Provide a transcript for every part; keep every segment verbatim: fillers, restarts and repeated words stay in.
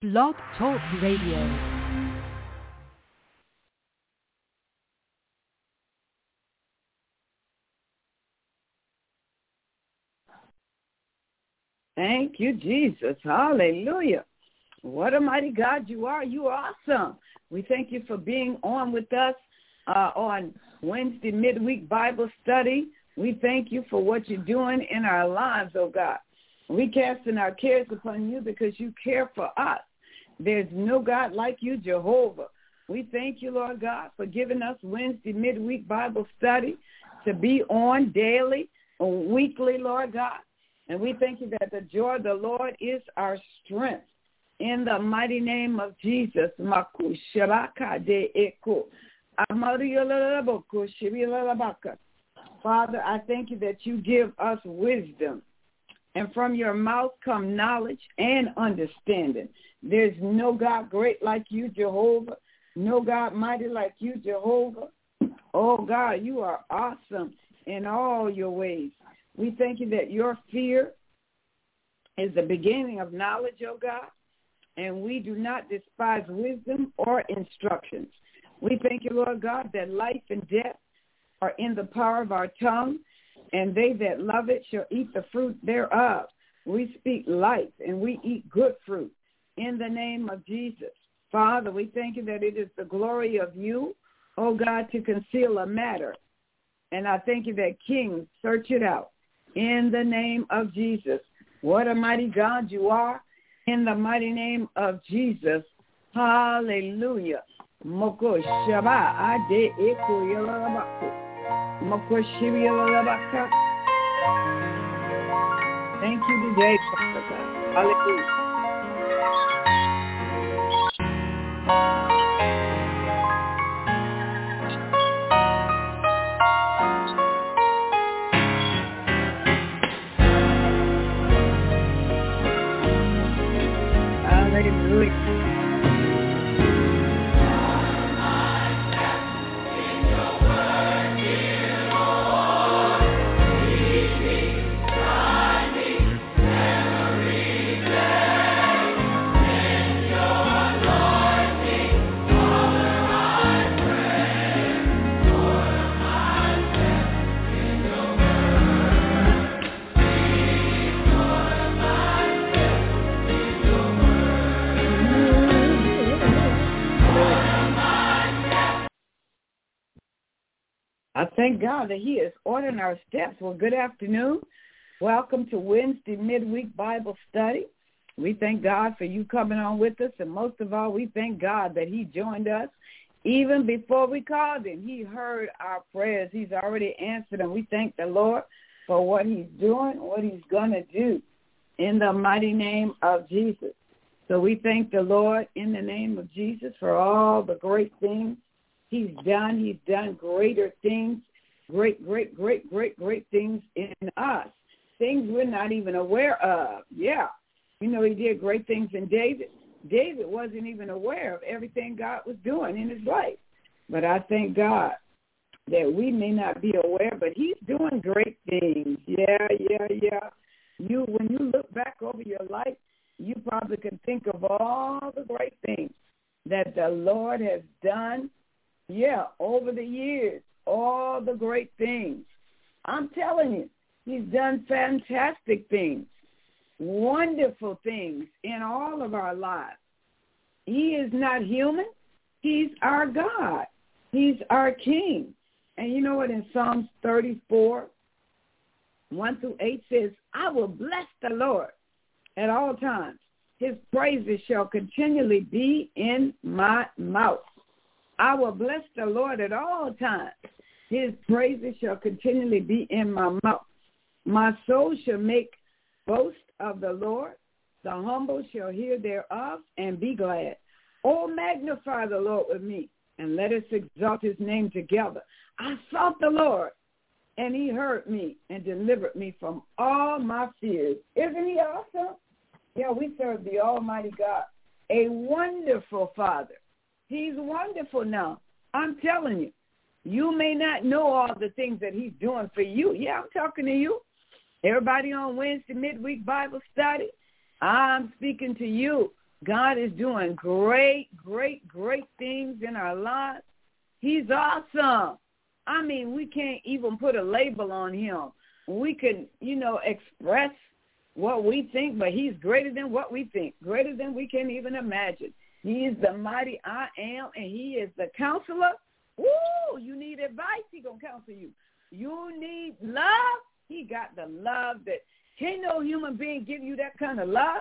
Blog Talk Radio. Thank you, Jesus. Hallelujah. What a mighty God you are. You are awesome. We thank you for being on with us uh, on Wednesday midweek Bible study. We thank you for what you're doing in our lives, oh God. We casting our cares upon you because you care for us. There's no God like you, Jehovah. We thank you, Lord God, for giving us Wednesday midweek Bible study to be on daily or weekly, Lord God. And we thank you that the joy of the Lord is our strength. In the mighty name of Jesus. Father, I thank you that you give us wisdom. And from your mouth come knowledge and understanding. There's no God great like you, Jehovah. No God mighty like you, Jehovah. Oh, God, you are awesome in all your ways. We thank you that your fear is the beginning of knowledge, oh God, and we do not despise wisdom or instructions. We thank you, Lord God, that life and death are in the power of our tongue, and they that love it shall eat the fruit thereof. We speak life, and we eat good fruit in the name of Jesus. Father, we thank you that it is the glory of you, oh God, to conceal a matter. And I thank you that kings search it out. In the name of Jesus. What a mighty God you are. In the mighty name of Jesus. Hallelujah. Moko shaba ade eko yalabako. Moko shibi yalabaka. Thank you today, Father God. Hallelujah. I thank God that he is ordering our steps. Well, good afternoon. Welcome to Wednesday midweek Bible study. We thank God for you coming on with us. And most of all, we thank God that he joined us even before we called him. He heard our prayers. He's already answered them. We thank the Lord for what he's doing, what he's going to do in the mighty name of Jesus. So we thank the Lord in the name of Jesus for all the great things he's done. He's done greater things, great, great, great, great, great things in us, things we're not even aware of. Yeah. You know, he did great things in David. David wasn't even aware of everything God was doing in his life. But I thank God that we may not be aware, but he's doing great things. Yeah, yeah, yeah. You, when you look back over your life, you probably can think of all the great things that the Lord has done. Yeah, over the years, all the great things. I'm telling you, he's done fantastic things, wonderful things in all of our lives. He is not human. He's our God. He's our King. And you know what? In Psalms thirty-four, one through eight says, I will bless the Lord at all times. His praises shall continually be in my mouth. I will bless the Lord at all times. His praises shall continually be in my mouth. My soul shall make boast of the Lord. The humble shall hear thereof and be glad. Oh, magnify the Lord with me, and let us exalt his name together. I sought the Lord, and he heard me and delivered me from all my fears. Isn't he awesome? Yeah, we serve the Almighty God, a wonderful Father. He's wonderful now. I'm telling you. You may not know all the things that he's doing for you. Yeah, I'm talking to you. Everybody on Wednesday midweek Bible study, I'm speaking to you. God is doing great, great, great things in our lives. He's awesome. I mean, we can't even put a label on him. We can, you know, express what we think, but he's greater than what we think, greater than we can even imagine. He is the mighty I am, and he is the counselor. Woo! You need advice, he going to counsel you. You need love, he got the love that can't no human being give you that kind of love.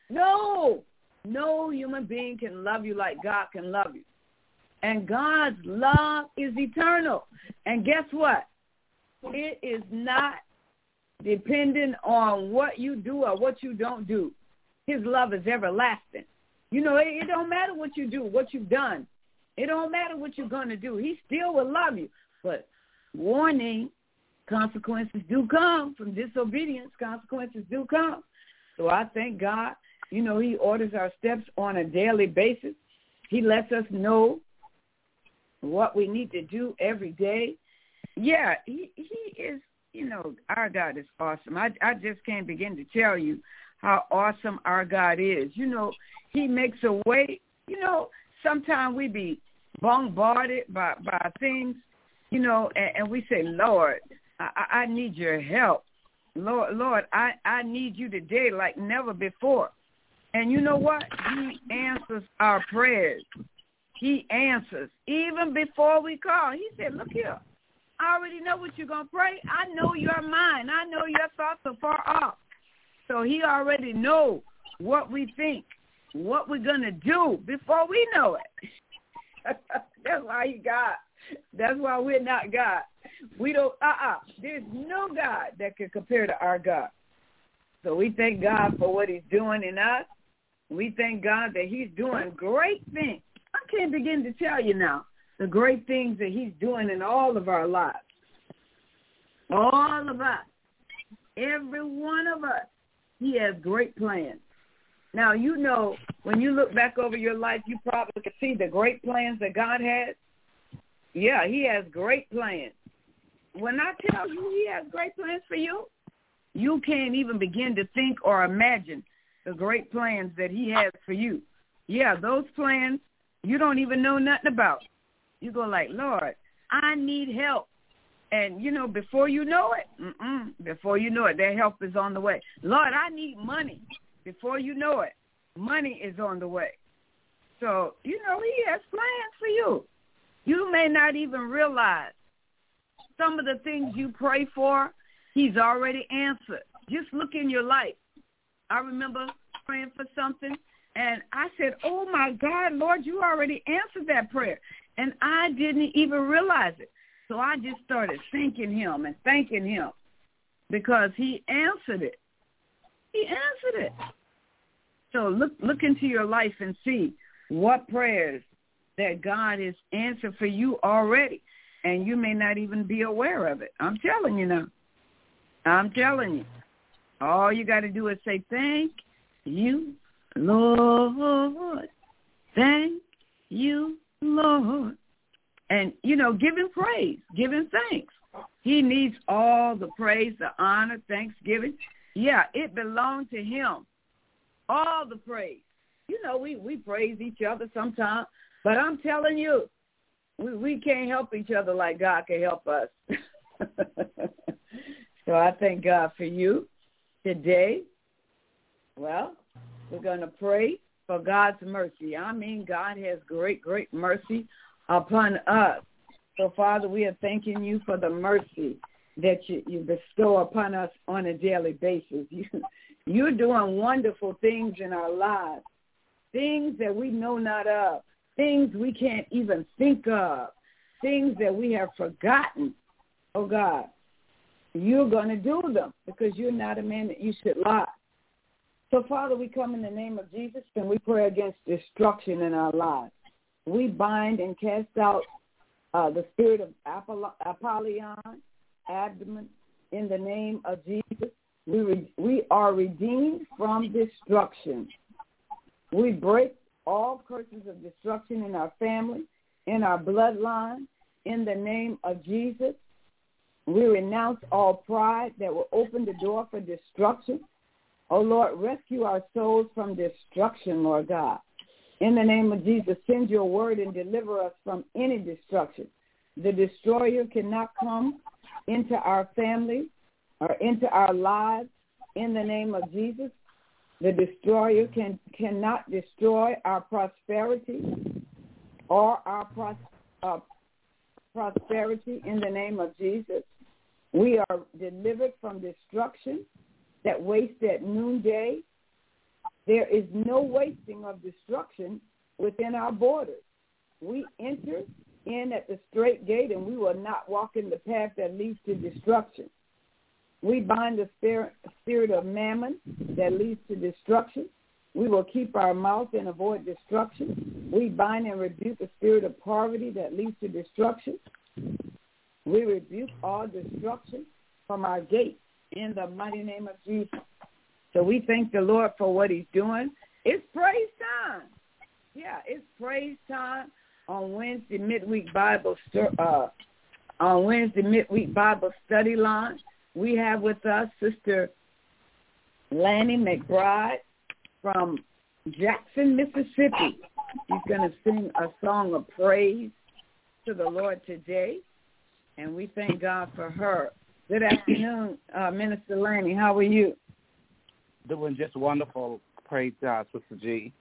No, no human being can love you like God can love you. And God's love is eternal. And guess what? It is not dependent on what you do or what you don't do. His love is everlasting. You know, it, it don't matter what you do, what you've done. It don't matter what you're going to do. He still will love you. But warning, consequences do come from disobedience. Consequences do come. So I thank God. You know, he orders our steps on a daily basis. He lets us know what we need to do every day. Yeah, he, he is, you know, our God is awesome. I, I just can't begin to tell you how awesome our God is. You know, he makes a way. You know, sometimes we be bombarded by, by things, you know, and, and we say, Lord, I, I need your help. Lord, Lord, I, I need you today like never before. And you know what? He answers our prayers. He answers even before we call. He said, look here, I already know what you're going to pray. I know your mind. I know your thoughts are far off. So he already knows what we think, what we're going to do before we know it. That's why he God. That's why we're not God. We don't, uh-uh. There's no God that can compare to our God. So we thank God for what he's doing in us. We thank God that he's doing great things. I can't begin to tell you now the great things that he's doing in all of our lives. All of us. Every one of us. He has great plans. Now, you know, when you look back over your life, you probably can see the great plans that God has. Yeah, he has great plans. When I tell you he has great plans for you, you can't even begin to think or imagine the great plans that he has for you. Yeah, those plans you don't even know nothing about. You go like, Lord, I need help. And, you know, before you know it, mm-mm, before you know it, that help is on the way. Lord, I need money. Before you know it, money is on the way. So, you know, he has plans for you. You may not even realize some of the things you pray for, he's already answered. Just look in your life. I remember praying for something, and I said, oh, my God, Lord, you already answered that prayer. And I didn't even realize it. So I just started thanking him and thanking him because he answered it. He answered it. So look look into your life and see what prayers that God has answered for you already. And you may not even be aware of it. I'm telling you now. I'm telling you. All you got to do is say, thank you, Lord. Thank you, Lord. And, you know, give him praise. Give him thanks. He needs all the praise, the honor, thanksgiving. Yeah, it belongs to him. All the praise. You know, we, we praise each other sometimes. But I'm telling you, we, we can't help each other like God can help us. So I thank God for you today. Well, we're going to pray for God's mercy. I mean, God has great, great mercy upon us. So, Father, we are thanking you for the mercy that you, you bestow upon us on a daily basis. You, you're doing wonderful things in our lives, things that we know not of, things we can't even think of, things that we have forgotten. Oh, God, you're going to do them because you're not a man that you should lie. So, Father, we come in the name of Jesus and we pray against destruction in our lives. We bind and cast out uh, the spirit of Apoll- Apollyon, abdomen, in the name of Jesus. We re- we are redeemed from destruction. We break all curses of destruction in our family, in our bloodline, in the name of Jesus. We renounce all pride that will open the door for destruction. Oh, Lord, rescue our souls from destruction, Lord God. In the name of Jesus, send your word and deliver us from any destruction. The destroyer cannot come into our family or into our lives. In the name of Jesus, the destroyer can cannot destroy our prosperity or our pros, uh, prosperity. In the name of Jesus, we are delivered from destruction that wastes at noonday. There is no wasting of destruction within our borders. We enter in at the straight gate, and we will not walk in the path that leads to destruction. We bind the spirit, spirit of mammon that leads to destruction. We will keep our mouth and avoid destruction. We bind and rebuke the spirit of poverty that leads to destruction. We rebuke all destruction from our gates in the mighty name of Jesus. So we thank the Lord for what he's doing. It's praise time. Yeah, it's praise time on Wednesday midweek Bible uh, on Wednesday midweek Bible study line. We have with us Sister Lanny McBride from Jackson, Mississippi. She's going to sing a song of praise to the Lord today, and we thank God for her. Good afternoon, uh, Minister Lanny. How are you? Doing just wonderful. Praise God, Sister G.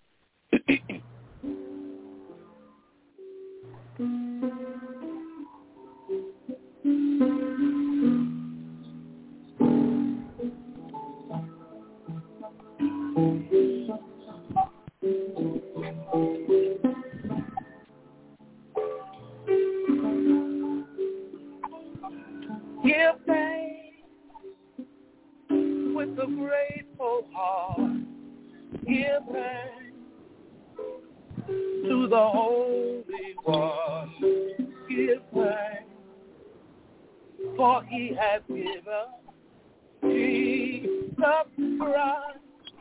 Give thanks with a grateful heart. Give thanks to the Holy One. Give thanks, for he has given Jesus Christ,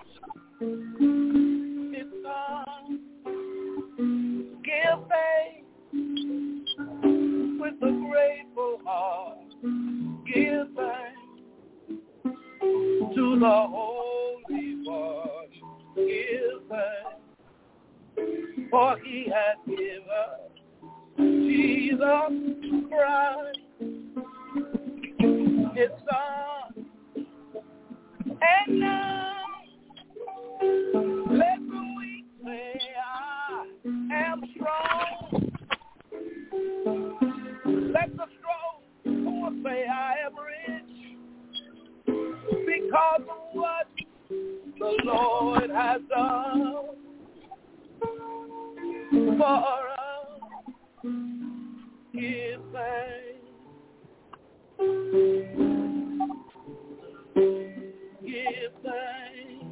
his Son. Give thanks with a grateful heart. Give thanks to the Holy One. Give thanks, for he has given Jesus Christ, his Son. And now let the weak say, I am strong. Let the strong say, I am rich, because of what the Lord has done for us. Give thanks. Give thanks.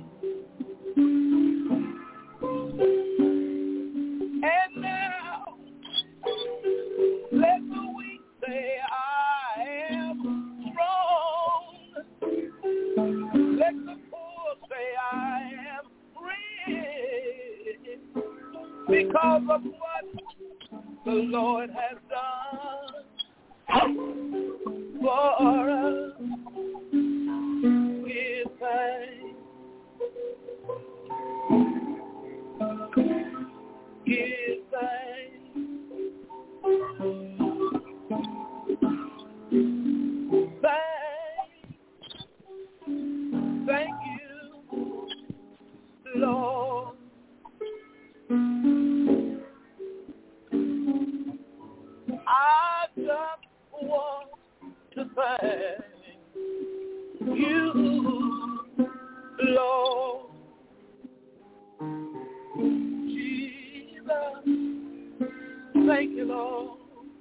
And now, let the weak say, I am strong. Let the poor say, I am rich, because of what the Lord has done for us. Give thanks. Give thanks. Thanks. Thank you, Lord. I just want to thank you, Lord. Jesus, thank you, Lord.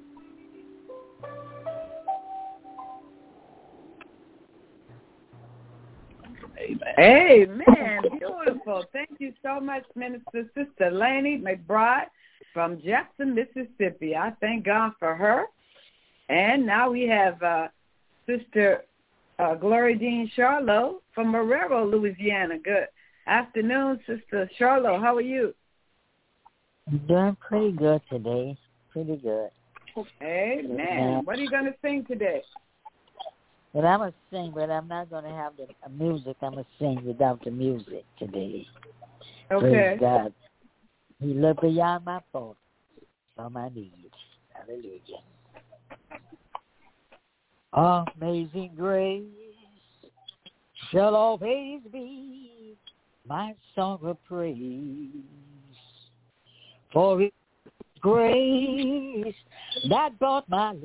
Amen. Amen. Beautiful. Thank you so much, Minister Sister Lanny McBride from Jackson, Mississippi. I thank God for her. And now we have uh, Sister uh, Glory Dean Charlo from Marrero, Louisiana. Good afternoon, Sister Charlo. How are you? Doing pretty good today. Pretty good. Amen. What are you going to sing today? But I'm going to sing, but I'm not going to have the uh, music. I'm going to sing without the music today. Okay. Praise God. He looked beyond my faults, saw my needs. Hallelujah. Amazing grace shall always be my song of praise. For it's grace that bought my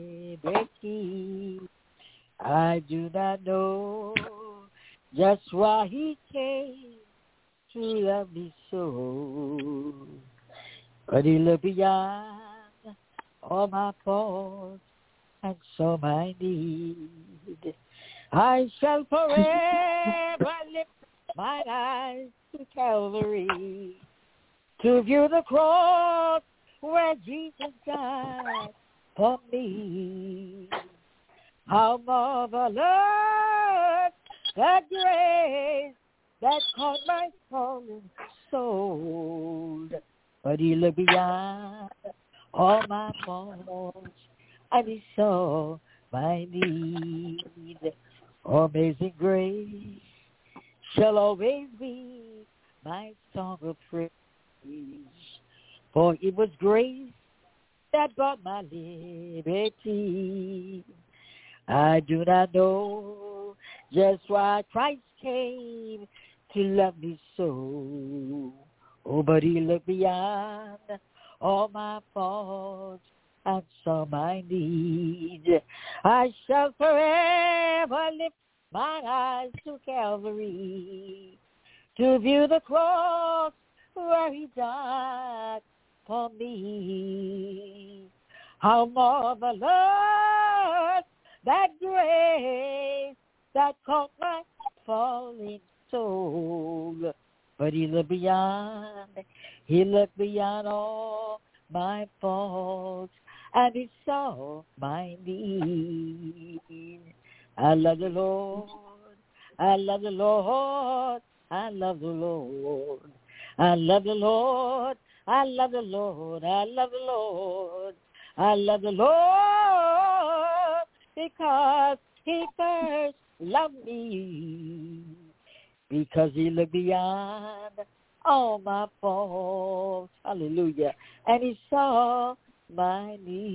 liberty. I do not know just why he came to love me so, but he looked beyond all my faults and saw my need. I shall forever lift my eyes to Calvary to view the cross where Jesus died for me. How marvelous the grace that caught my fallen soul. But he looked beyond all my faults and he saw my need. Amazing grace shall always be my song of praise. For it was grace that brought my liberty. I do not know just why Christ came to love me so. Oh, but he looked beyond all my faults and saw my need. I shall forever lift my eyes to Calvary to view the cross where he died for me. How marvelous that grace that caught my falling soul. But he looked beyond, he looked beyond all my faults, and he saw my need. I love the Lord, I love the Lord, I love the Lord. I love the Lord, I love the Lord, I love the Lord. I love the Lord because he first loved me, because he looked beyond all my faults, hallelujah, and he saw my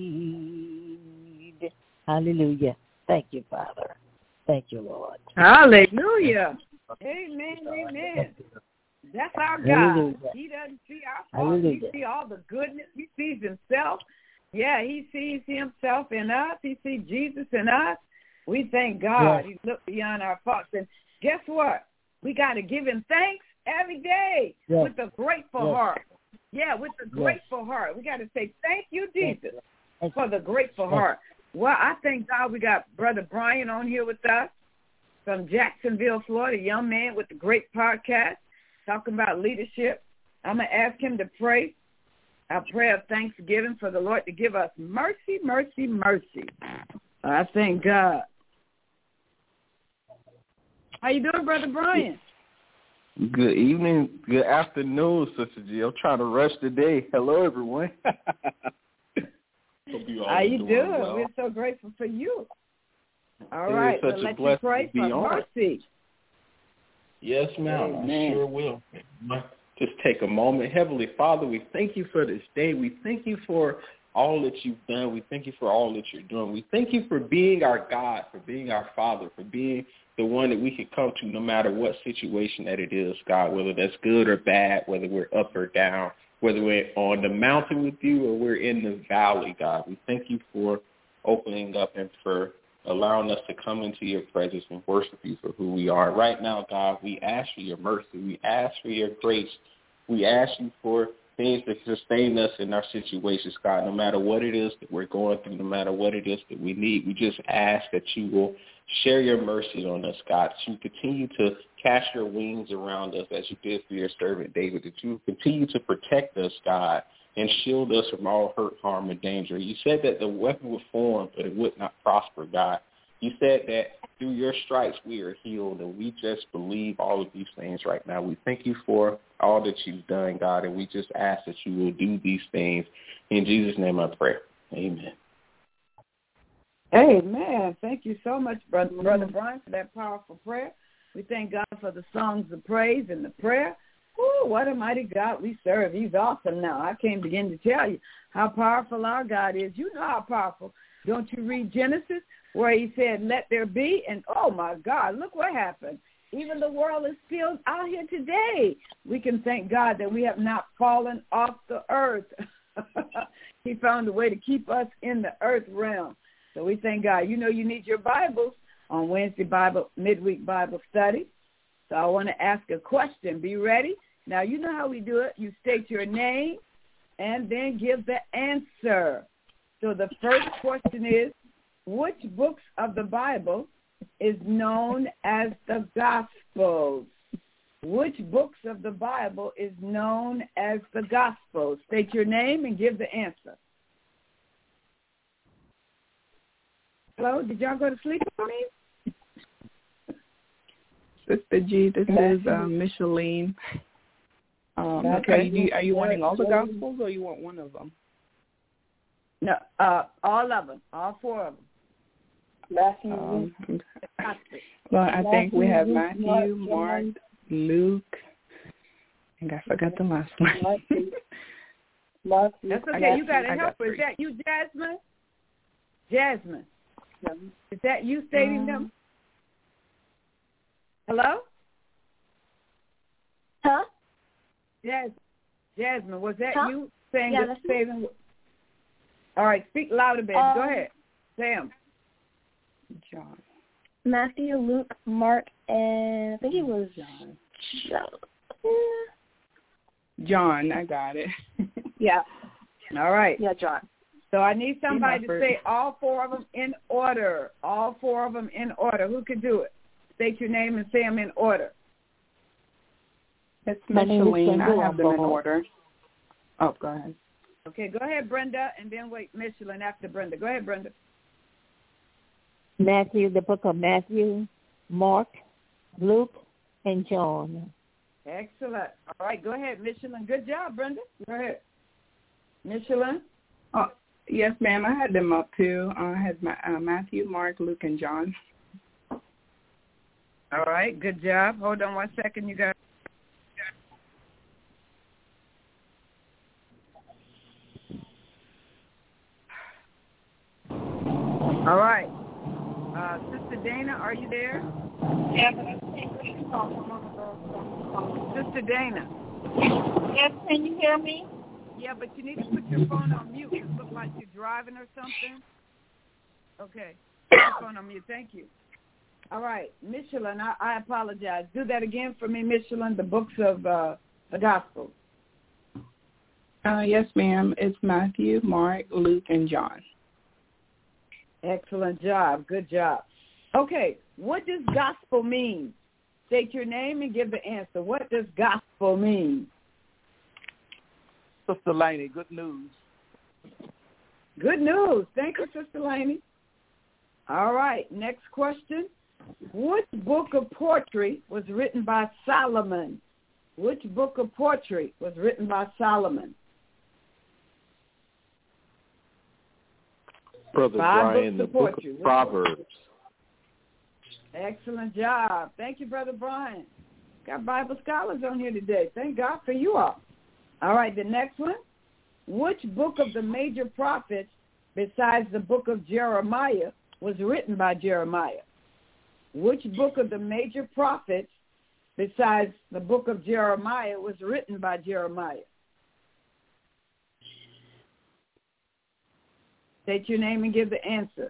need. Hallelujah. Thank you, Father. Thank you, Lord. Hallelujah. Amen, amen. That's our God. Hallelujah. He doesn't see our faults. He sees all the goodness. He sees himself. Yeah, he sees himself in us. He sees Jesus in us. We thank God. Yes. He looked beyond our faults. And guess what? We got to give him thanks every day yes. with a grateful yes. heart. Yeah, with a grateful yes. heart. We got to say, thank you, Jesus, yes. for the grateful yes. heart. Well, I thank God we got Brother Brian on here with us from Jacksonville, Florida, a young man with a great podcast talking about leadership. I'm going to ask him to pray our prayer of thanksgiving for the Lord to give us mercy, mercy, mercy. I thank God. How you doing, Brother Brian? Good evening, good afternoon, Sister G. I'm trying to rush today. Hello, everyone. you How you doing? doing? Well. We're so grateful for you. All it right, so let you pray for on. mercy. Yes, ma'am. Amen. I sure will. Just take a moment. Heavenly Father, we thank you for this day. We thank you for all that you've done. We thank you for all that you're doing. We thank you for being our God, for being our Father, for being the one that we can come to no matter what situation that it is, God, whether that's good or bad, whether we're up or down, whether we're on the mountain with you or we're in the valley, God. We thank you for opening up and for allowing us to come into your presence and worship you for who we are. Right now, God, we ask for your mercy. We ask for your grace. We ask you for things that sustain us in our situations, God, no matter what it is that we're going through, no matter what it is that we need. We just ask that you will share your mercy on us, God, that you continue to cast your wings around us as you did for your servant David, that you continue to protect us, God, and shield us from all hurt, harm, and danger. You said that the weapon would form, but it would not prosper, God. You said that through your stripes we are healed, and we just believe all of these things right now. We thank you for all that you've done, God, and we just ask that you will do these things. In Jesus' name I pray. Amen. Amen. Thank you so much, Brother, Brother Brian, for that powerful prayer. We thank God for the songs of praise and the prayer. Ooh, what a mighty God we serve. He's awesome now. I can't begin to tell you how powerful our God is. You know how powerful. Don't you read Genesis where he said, let there be? And, oh, my God, look what happened. Even the world is still out here today. We can thank God that we have not fallen off the earth. He found a way to keep us in the earth realm. So we thank God. You know you need your Bibles on Wednesday Bible midweek Bible study. So I want to ask a question. Be ready. Now, you know how we do it. You state your name and then give the answer. So the first question is, which books of the Bible is known as the Gospels? Which books of the Bible is known as the Gospels? State your name and give the answer. Hello, did y'all go to sleep on me? Sister G, this is um, Micheline. Um, okay. Are you, are you wanting all the Gospels or you want one of them? No, uh, all of them, all four of them. Matthew. Um, well, I Matthew, think we have Matthew, Mark, Luke. I think I forgot the last one. Matthew. Matthew. That's okay. Got you got to help her. Is that you, Jasmine? Jasmine. Is that you stating um, them? Hello? Huh? Yes. Jasmine, was that huh? you saying yeah, this statement? All right, speak louder, baby. Um, Go ahead. Sam. John. Matthew, Luke, Mark, and I think it was John. John. John, I got it. Yeah. All right. Yeah, John. So I need somebody to say all four of them in order. All four of them in order. Who can do it? State your name and say them in order. It's Micheline. I have them in order. Oh, go ahead. Okay, go ahead, Brenda, and then wait, Micheline after Brenda. Go ahead, Brenda. Matthew, the book of Matthew, Mark, Luke, and John. Excellent. All right, go ahead, Micheline. Good job, Brenda. Go ahead. Micheline? Oh, yes, ma'am. I had them up, too. Uh, I had my, uh, Matthew, Mark, Luke, and John. All right, good job. Hold on one second, you guys. All right. Uh, Sister Dana, are you there? Yeah. Sister Dana. Yes, can you hear me? Yeah, but you need to put your phone on mute. It looks like you're driving or something. Okay. Put your phone on mute. Thank you. All right. Micheline, I, I apologize. Do that again for me, Micheline, the books of uh, the Gospels. Uh, yes, ma'am. It's Matthew, Mark, Luke, and John. Excellent job. Good job. Okay, what does gospel mean? State your name and give the answer. What does gospel mean? Sister Laney, good news. Good news. Thank you, Sister Laney. All right, next question. Which book of poetry was written by Solomon? Which book of poetry was written by Solomon? Brother Five Brian, the book of Proverbs. Excellent job. Thank you, Brother Brian. Got Bible scholars on here today. Thank God for you all. All right, the next one. Which book of the major prophets, besides the book of Jeremiah, was written by Jeremiah? Which book of the major prophets, besides the book of Jeremiah, was written by Jeremiah? State your name and give the answer.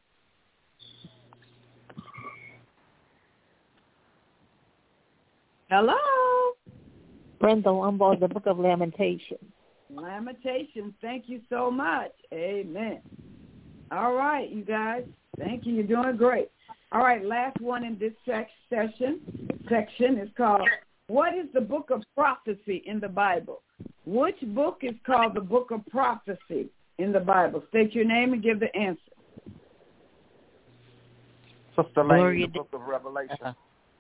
Hello? Brenda Lombard, the book of Lamentations. Lamentations. Thank you so much. Amen. All right, you guys. Thank you. You're doing great. All right, last one in this sec- session section is called, what is the book of prophecy in the Bible? Which book is called the book of prophecy in the Bible? State your name and give the answer. Sister Laney, the book of Revelation. Uh-huh.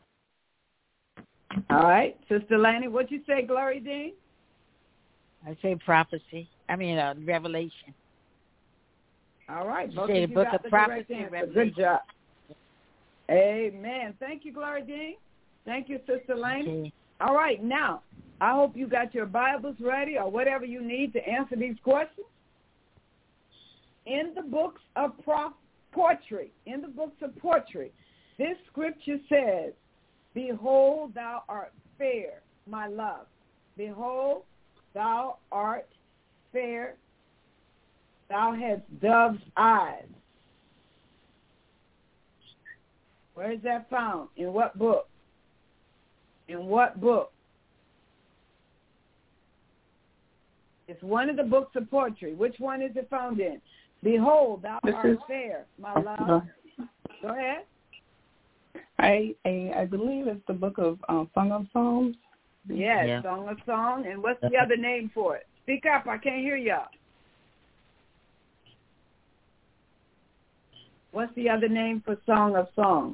All right. Sister Laney, what'd you say, Glory Dean? I say prophecy. I mean, uh, Revelation. All right. Both say of the you book got of the prophecy, correct answer. Revelation. Good job. Amen. Thank you, Gloria Dean. Thank you, Sister Lane. Okay. All right. Now, I hope you got your Bibles ready or whatever you need to answer these questions. In the books of pro- poetry, in the books of poetry, this scripture says, behold, thou art fair, my love. Behold, thou art fair. Thou hast dove's eyes. Where is that found? In what book? In what book? It's one of the books of poetry. Which one is it found in? Behold, thou this art is, fair, my love. Go ahead. I, I I believe it's the book of um, Song of Songs. Yes, Yeah. Song of Song. And what's the other name for it? Speak up. I can't hear y'all. What's the other name for Song of Songs?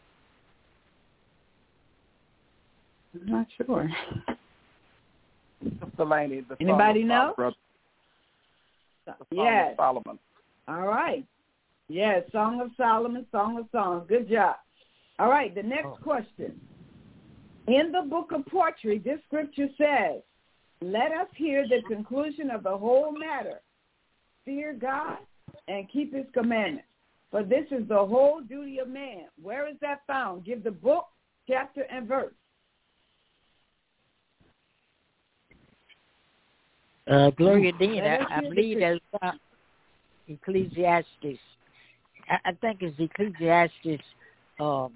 I'm not sure. Sister Laney, the Anybody Song know? Of Solomon. The Song Yes. of Solomon. All right. Yes, Song of Solomon, Song of Songs. Good job. All right, the next Oh. question. In the book of poetry, this scripture says, let us hear the conclusion of the whole matter. Fear God and keep his commandments. For this is the whole duty of man. Where is that found? Give the book, chapter, and verse. Uh, Gloria Dean, Let I, us I hear the believe scripture. that's uh, Ecclesiastes. I, I think it's Ecclesiastes. Um,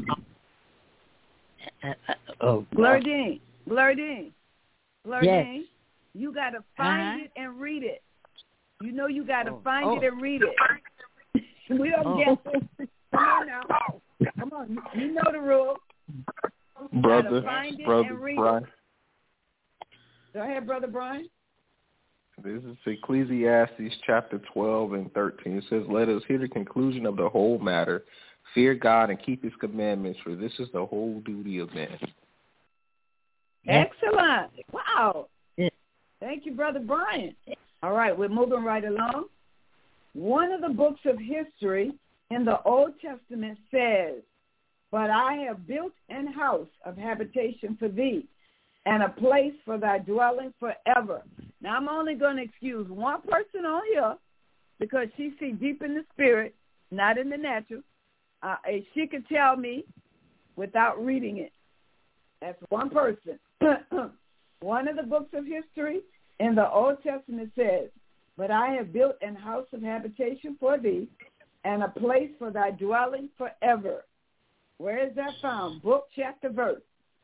uh, uh, oh, Gloria uh, Dean, Gloria Dean, Gloria Yes. Dean, you got to find Uh-huh. it and read it. You know you got to Oh. find Oh. it and read it. We don't Oh. get it. Come on now. Come on. You, you know the rule. You Brother, gotta find it brother and read Brian. it. Go ahead, Brother Brian. This is Ecclesiastes chapter twelve and thirteen. It says, let us hear the conclusion of the whole matter. Fear God and keep his commandments, for this is the whole duty of man. Yeah. Excellent. Wow. Yeah. Thank you, Brother Brian. All right, we're moving right along. One of the books of history in the Old Testament says, but I have built an house of habitation for thee, and a place for thy dwelling forever. Now, I'm only going to excuse one person on here because she sees deep in the spirit, not in the natural. Uh, and she could tell me without reading it. That's one person. One of the books of history in the Old Testament says, but I have built an house of habitation for thee, and a place for thy dwelling forever. Where is that found? Book, chapter, verse.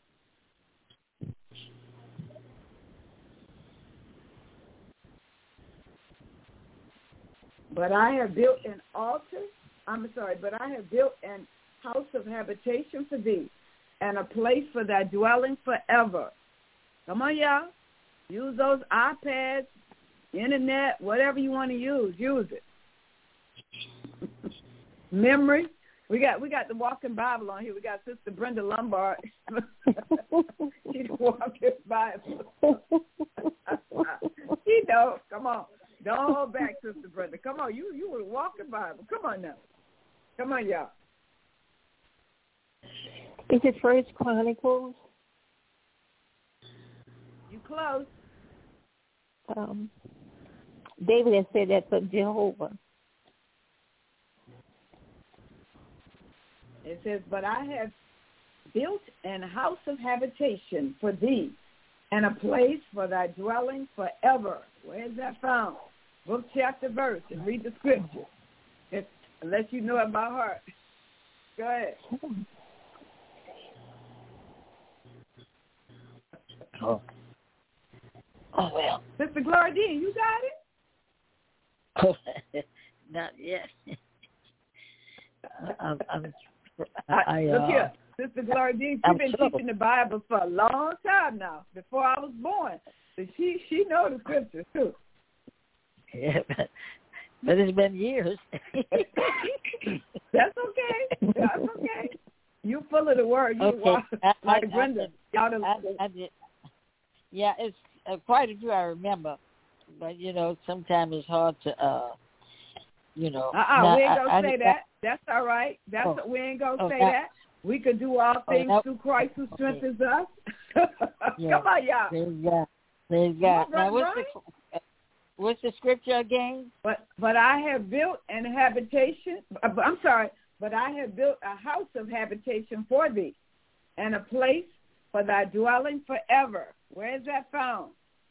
But I have built an altar, I'm sorry, but I have built an house of habitation for thee, and a place for thy dwelling forever. Come on, y'all. Use those iPads, internet, whatever you want to use. Use it. Memory. We got we got the Walking Bible on here. We got Sister Brenda Lombard. She's the Walking Bible. She knows. Come on. Don't hold back, Sister Brenda. Come on. You you were Walking Bible. Come on now. Come on, y'all. Is it First Chronicles? You close. Um, David has said that for Jehovah. It says, but I have built an house of habitation for thee, and a place for thy dwelling forever. Where is that found? Book, chapter, verse, and read the scripture. If, unless you know it by heart. Go ahead. Oh. Oh, well. Sister Gloria Dean, you got it? Oh, not yet. I'm, I'm, I, I, I, look uh, here. Sister Gloria Dean, she's I'm been slow. teaching the Bible for a long time now, before I was born. So she she knows the scriptures, too. Yeah, but, but it's been years. That's okay. That's okay. You full of the word. You Okay. walk I- like I- Brenda. I- Y'all done, I, I did. Yeah, it's uh, quite a few I remember, but you know, sometimes it's hard to uh, you know. Uh-uh, now, we ain't going to I, say I, that. That's all right. That's oh, what, we ain't going to oh, say that, that. We can do all things oh, that, through Christ who strengthens okay. us. Yeah. Come on, y'all. Praise God. Praise God. Now, what's the, what's the scripture again? But but I have built an habitation. I'm sorry, but I have built a house of habitation for thee, and a place for thy dwelling forever. Where is that found?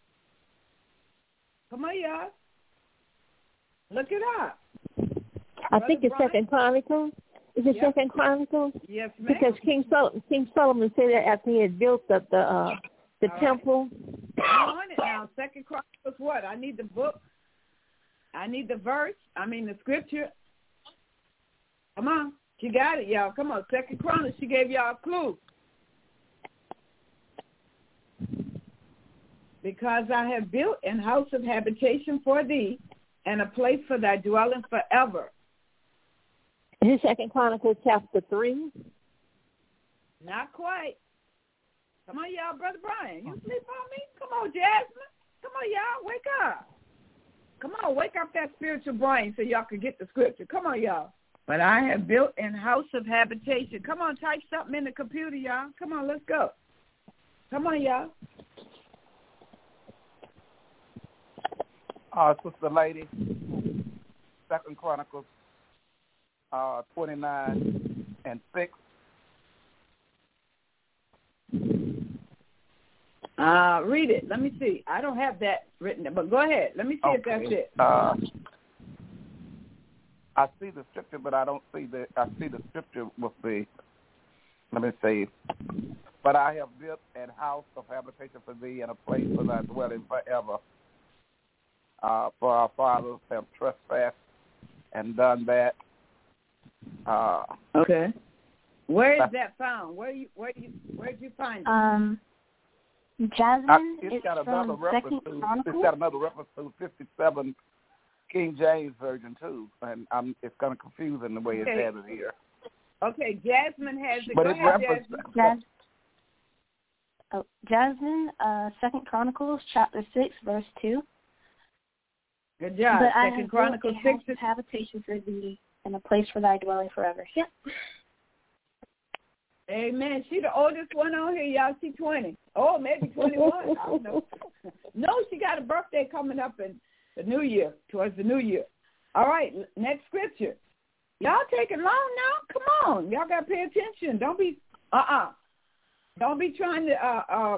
Come on, y'all. Look it up. I Brother think it's Brian? Second Chronicles. Is it yep. Second Chronicles? Yes, ma'am. Because King Sol- King Solomon said that after he had built up the uh, the All temple. Right. I'm on it now. Second Chronicles what? I need the book. I need the verse. I mean the scripture. Come on. She got it, y'all. Come on. Second Chronicles. She gave y'all a clue. Because I have built an house of habitation for thee, and a place for thy dwelling forever. In Second Chronicles chapter three. Not quite. Come on, y'all, Brother Brian. You sleep on me? Come on, Jasmine. Come on, y'all. Wake up. Come on, wake up that spiritual brain so y'all can get the scripture. Come on, y'all. But I have built an house of habitation. Come on, type something in the computer, y'all. Come on, let's go. Come on, y'all. Uh, Sister Lady, Second Chronicles uh, twenty-nine and six. Uh, read it. Let me see. I don't have that written, but go ahead. Let me see okay. if that's it. Uh, I see the scripture, but I don't see the. I see the scripture with the. Let me see. But I have built an house of habitation for thee, and a place for thy dwelling forever. Uh, for our fathers have trespassed and done that. Uh, okay. Where is that found? Where you where you where did you find it? Um, Jasmine. I, it's it's got another from reference Second to. Chronicles. It's got another reference to fifty-seven King James version too, and I'm, it's kind of confusing the way okay. it's added here. Okay, Jasmine has it. But Go it ahead, references. Jasmine. Jas- oh, Jasmine, uh, Second Chronicles chapter six, verse two. Good job. But Second Chronicles six is habitation for thee, and a place for thy dwelling forever. Yep. Amen. She the oldest one on here, y'all. She twenty. Oh, maybe twenty-one. I don't know. No, she got a birthday coming up in the new year, towards the new year. All right, next scripture. Y'all taking long now? Come on. Y'all got to pay attention. Don't be, uh-uh. Don't be trying to uh, uh,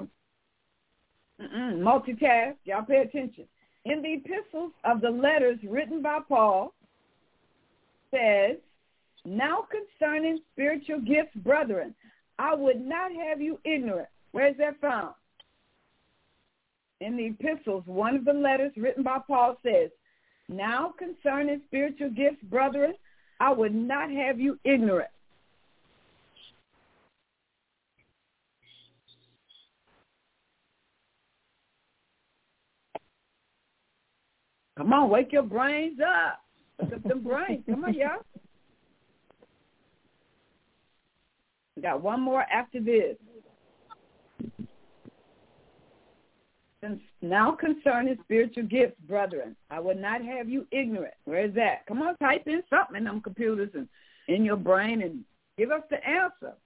multitask. Y'all pay attention. In the epistles of the letters written by Paul, says, now concerning spiritual gifts, brethren, I would not have you ignorant. Where's that found? In the epistles, one of the letters written by Paul says, now concerning spiritual gifts, brethren, I would not have you ignorant. Come on, wake your brains up. Wake up them brains. Come on, y'all. We got one more after this. Since now concerning spiritual gifts, brethren, I would not have you ignorant. Where is that? Come on, type in something in them computers and in your brain and give us the answer.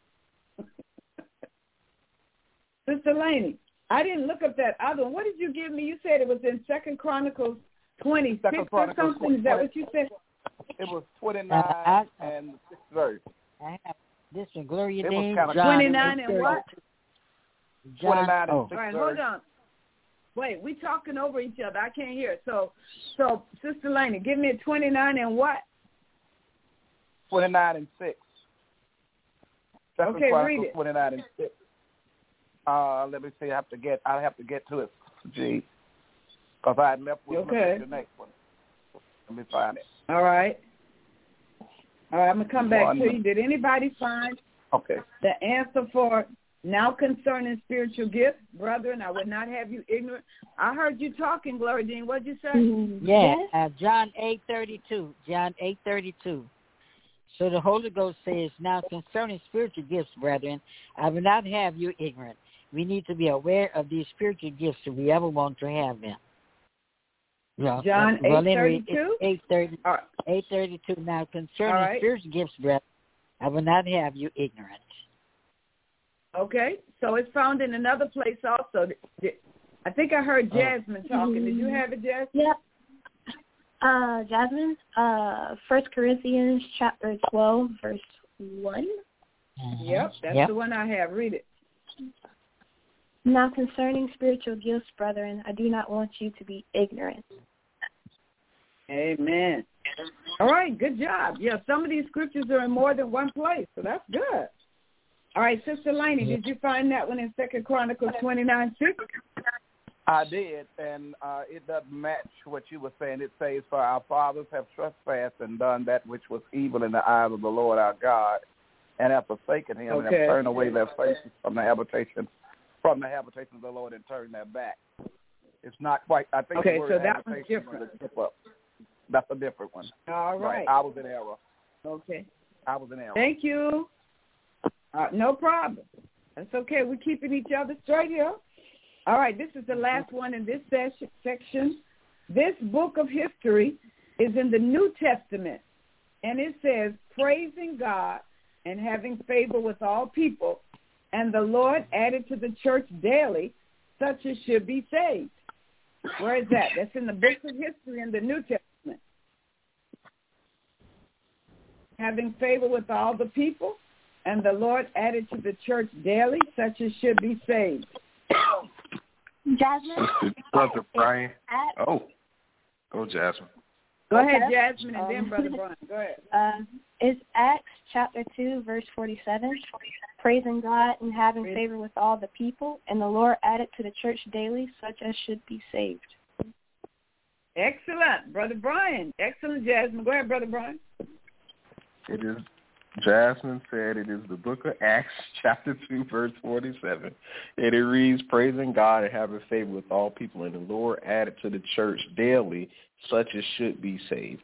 Sister Laney, I didn't look up that other one. What did you give me? You said it was in Second Chronicles twenty, Second six Chronicles or something. Is that what you said? It was twenty-nine uh, I, and six verse. I have this one, Gloria It Dean, was John twenty-nine and what? John, twenty-nine and oh. six All right, verse. hold on. Wait, we talking over each other. I can't hear it. So, so Sister Laney, give me a twenty-nine and what? twenty-nine and six. Second Okay, Chronicles read it. twenty-nine and six. Uh, let me see. I have to get. I have to get to it, G, because I had left with okay. the next one. Let me find it. All right. All right, I'm gonna come back one. to you. Did anybody find okay. the answer for now concerning spiritual gifts, brethren? I would not have you ignorant. I heard you talking, Gloria Dean. What'd you say? Mm-hmm. Yeah, uh, John eight thirty-two. John eight thirty-two. So the Holy Ghost says, now concerning spiritual gifts, brethren, I will not have you ignorant. We need to be aware of these spiritual gifts if we ever want to have them. Yeah. John well, eight thirty-two? eight thirty, right. eight thirty-two. Now, concerning right. spiritual gifts, brother, I will not have you ignorant. Okay, so it's found in another place also. I think I heard Jasmine oh. talking. Did you have it, Jasmine? Yep. Uh, Jasmine, uh, First Corinthians chapter twelve, verse one. Mm-hmm. Yep, that's yep. the one I have. Read it. Now concerning spiritual gifts, brethren, I do not want you to be ignorant. Amen. All right, good job. Yeah, some of these scriptures are in more than one place, so that's good. All right, Sister Laney, did you find that one in Second Chronicles twenty-nine six? I did, and uh, it doesn't match what you were saying. It says, for our fathers have trespassed and done that which was evil in the eyes of the Lord our God, and have forsaken him, okay. and have turned away their faces from the habitation from the habitation of the Lord and turned their back. It's not quite, I think okay, the word so that one's habitation different. is up. That's a different one. All right. right. I was in error. Okay. I was in error. Thank you. Uh, no problem. That's okay. We're keeping each other straight here. All right, this is the last one in this session, section. This book of history is in the New Testament, and it says, praising God and having favor with all people, and the Lord added to the church daily such as should be saved. Where is that? That's in the book of history in the New Testament. Having favor with all the people, and the Lord added to the church daily such as should be saved. Jasmine? Brother Brian. Oh, go Jasmine. Go ahead, Jasmine, and then Brother Brian. Go ahead. Uh, it's Acts chapter two, verse forty-seven. Praising God and having favor with all the people, and the Lord added to the church daily such as should be saved. Excellent, Brother Brian. Excellent, Jasmine. Go ahead, Brother Brian. It is, Jasmine said it is the book of Acts, chapter two, verse forty-seven. And it reads, praising God and having favor with all people, and the Lord added to the church daily such as should be saved.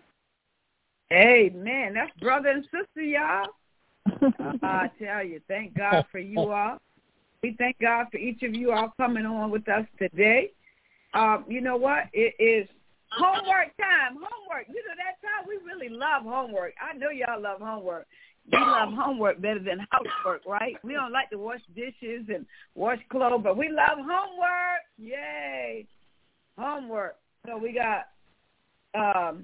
Amen. That's brother and sister, y'all. uh, I tell you, thank God for you all. We thank God for each of you all coming on with us today. Um, you know what? It is homework time. Homework. You know, that's how we really love homework. I know y'all love homework. We love homework better than housework, right? We don't like to wash dishes and wash clothes, but we love homework. Yay. Homework. So we got, um,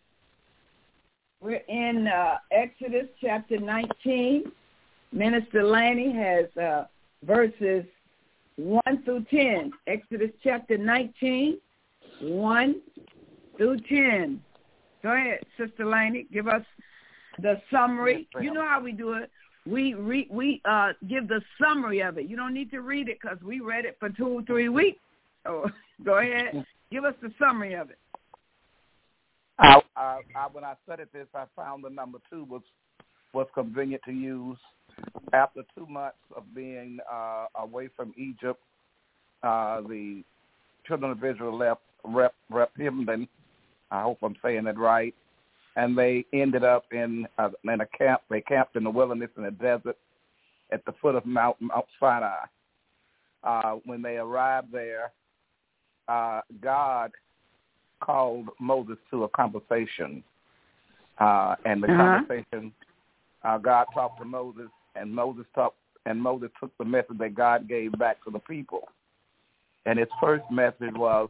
we're in uh, Exodus chapter nineteen. Minister Laney has uh, verses one through ten. Exodus chapter nineteen, one through ten. Go ahead, Sister Laney. Give us the summary. You know how we do it. We re- we uh, give the summary of it. You don't need to read it because we read it for two or three weeks. So go ahead. Give us the summary of it. I, I, I, when I studied this, I found the number two was was convenient to use. After two months of being uh, away from Egypt, uh, the children of Israel left Rep, Rephidim. I hope I'm saying that right. And they ended up in uh, in a camp. They camped in the wilderness in the desert at the foot of Mount, Mount Sinai. Uh, when they arrived there, uh, God called Moses to a conversation. Uh, and the uh-huh. conversation, uh, God talked to Moses, and Moses talked, and Moses took the message that God gave back to the people. And his first message was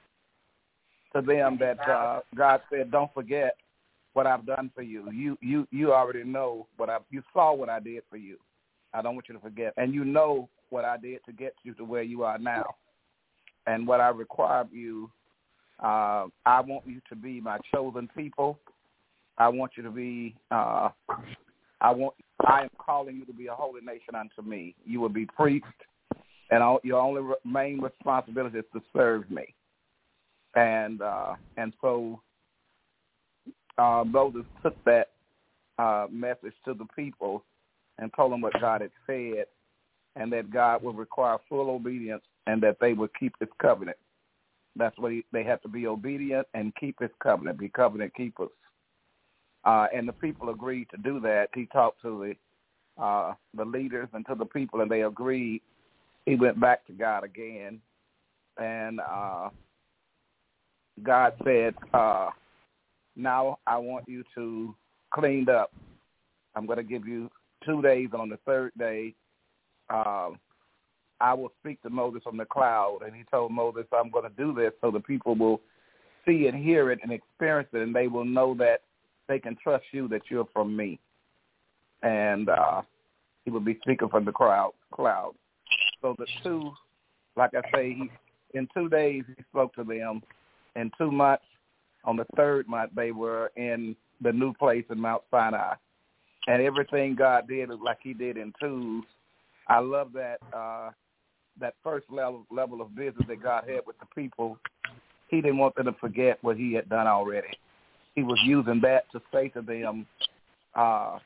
to them that uh, God said, "Don't forget what I've done for you. You, you, you already know what I. You saw what I did for you. I don't want you to forget, and you know what I did to get you to where you are now, and what I require of you. Uh, I want you to be my chosen people. I want you to be. Uh, I want. I am calling you to be a holy nation unto me. You will be priests, and all, your only re- main responsibility is to serve me." And uh, and so uh, Moses took that uh, message to the people and told them what God had said, and that God would require full obedience, and that they would keep His covenant. That's what he, they have to be obedient and keep His covenant, be covenant keepers. Uh, and the people agreed to do that. He talked to the uh, the leaders and to the people, and they agreed. He went back to God again, and uh, God said, uh, now I want you to clean up. I'm going to give you two days. On the third day, uh, I will speak to Moses from the cloud. And he told Moses, I'm going to do this so the people will see and hear it and experience it, and they will know that they can trust you, that you're from me. And uh, he will be speaking from the crowd, cloud. So the two, like I say, he, in two days he spoke to them. In two months, on the third month, they were in the new place in Mount Sinai. And everything God did is like he did in twos. I love that uh, that first level level of business that God had with the people. He didn't want them to forget what he had done already. He was using that to say to them, uh,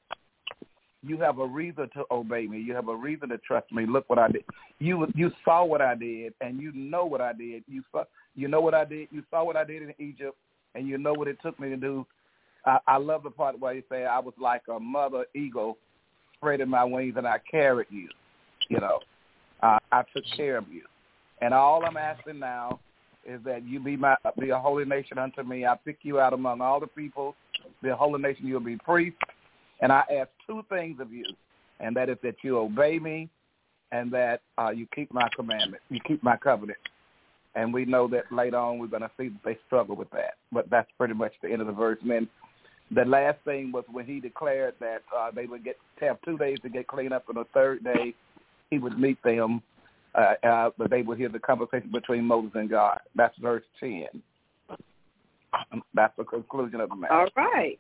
you have a reason to obey me. You have a reason to trust me. Look what I did. You you saw what I did, and you know what I did. You saw, you know what I did. You saw what I did in Egypt, and you know what it took me to do. I, I love the part where you say I was like a mother eagle spreading my wings, and I carried you. You know, uh, I took care of you. And all I'm asking now is that you be my be a holy nation unto me. I pick you out among all the people. Be a holy nation. You'll be priests. And I ask two things of you, and that is that you obey me and that uh, you keep my commandment, you keep my covenant. And we know that later on we're going to see that they struggle with that. But that's pretty much the end of the verse. And then the last thing was when he declared that uh, they would get have two days to get cleaned up, and the third day he would meet them, uh, uh, but they would hear the conversation between Moses and God. That's verse ten. That's the conclusion of the matter. All right.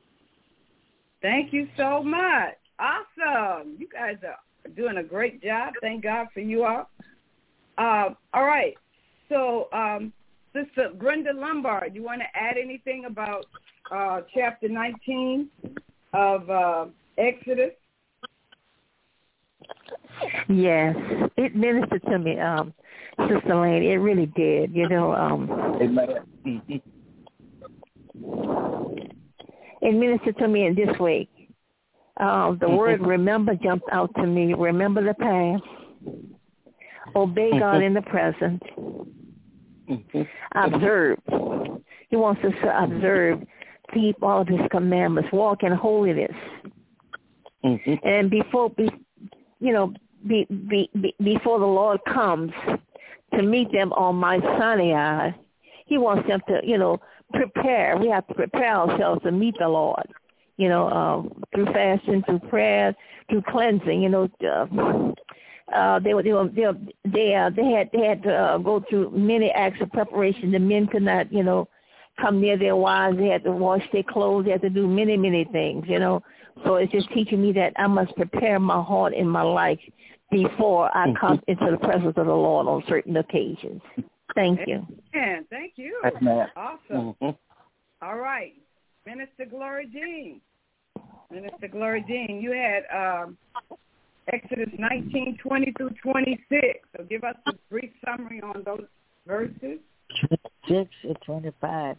Thank you so much. Awesome. You guys are doing a great job. Thank God for you all. Uh, all right. So, um, Sister Brenda Lombard, you want to add anything about uh, chapter nineteen of uh, Exodus? Yes, it ministered to me, um, Sister Lane. It really did. You know, um, it ministered to me in this way. Uh, the word remember jumped out to me. Remember the past. Obey God in the present. Observe. He wants us to observe, keep all of his commandments, walk in holiness. And before, be, you know, be, be, be, before the Lord comes to meet them on Mount Sinai, he wants them to, you know, prepare. We have to prepare ourselves to meet the Lord, you know, uh, through fasting, through prayer, through cleansing. You know, uh, uh, they were they were, they were, they, uh, they had they had to uh, go through many acts of preparation. The men could not, you know, come near their wives. They had to wash their clothes. They had to do many many things. You know, so it's just teaching me that I must prepare my heart and my life before I come into the presence of the Lord on certain occasions. Thank you. Amen. Thank you. Amen. Awesome. Mm-hmm. All right. Minister Glory Jean. Minister Glory Jean, you had um, Exodus nineteen, twenty through twenty-six. So give us a brief summary on those verses. twenty-six and twenty-five.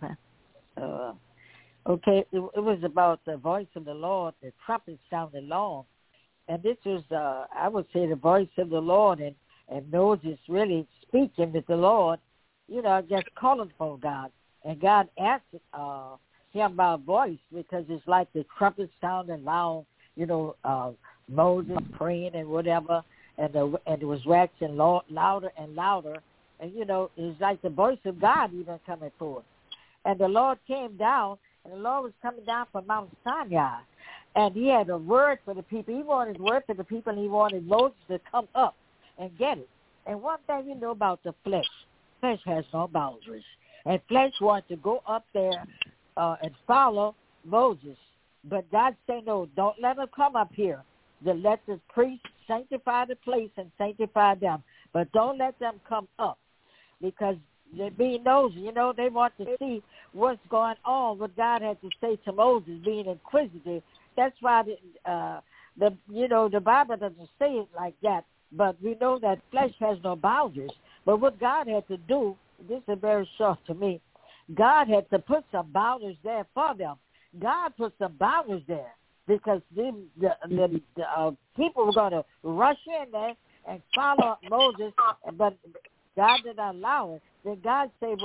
Uh, okay, it, it was about the voice of the Lord. The trumpet sounded long. And this was, uh, I would say, the voice of the Lord. And, and Moses really speaking with the Lord, you know, just calling for God. And God answered uh, him by voice, because it's like the trumpet sounding loud, you know, uh, Moses praying and whatever, and, the, and it was waxing lo- louder and louder. And, you know, it's like the voice of God even coming forth. And the Lord came down, and the Lord was coming down from Mount Sinai. And he had a word for the people. He wanted word for the people, and he wanted Moses to come up and get it. And one thing you know about the flesh, flesh has no boundaries. And flesh wants to go up there uh, and follow Moses. But God said, no, don't let them come up here. Then let the priest sanctify the place and sanctify them. But don't let them come up, because they're being nosy. You know, they want to see what's going on, what God had to say to Moses, being inquisitive. That's why, the, uh, the you know, the Bible doesn't say it like that. But we know that flesh has no boundaries. But what God had to do, this is very short to me, God had to put some boundaries there for them. God put some boundaries there, because the, the, the, the uh, people were going to rush in there and follow Moses, but God did not allow it. Then God said, well,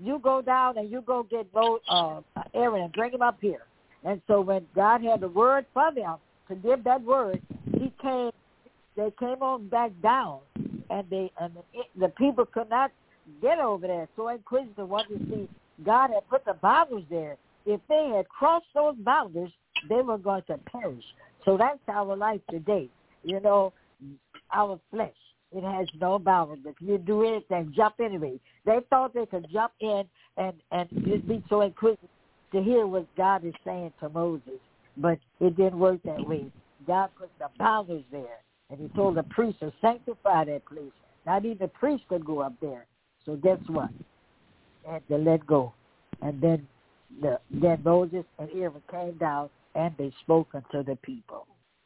you go down and you go get uh, Aaron and bring him up here. And so when God had the word for them to give that word, he came. They came on back down, and they and the, the people could not get over there. So inquisitive wanted to see God had put the boundaries there. If they had crossed those boundaries, they were going to perish. So that's our life today. You know, our flesh. It has no boundaries. If you do anything, jump anyway. They thought they could jump in and, and just be so inquisitive to hear what God is saying to Moses. But it didn't work that way. God put the boundaries there. And he told the priest to sanctify that place. Not even the priest could go up there. So guess what? They had to let go. And then the then Moses and Aaron came down and they spoke unto the people.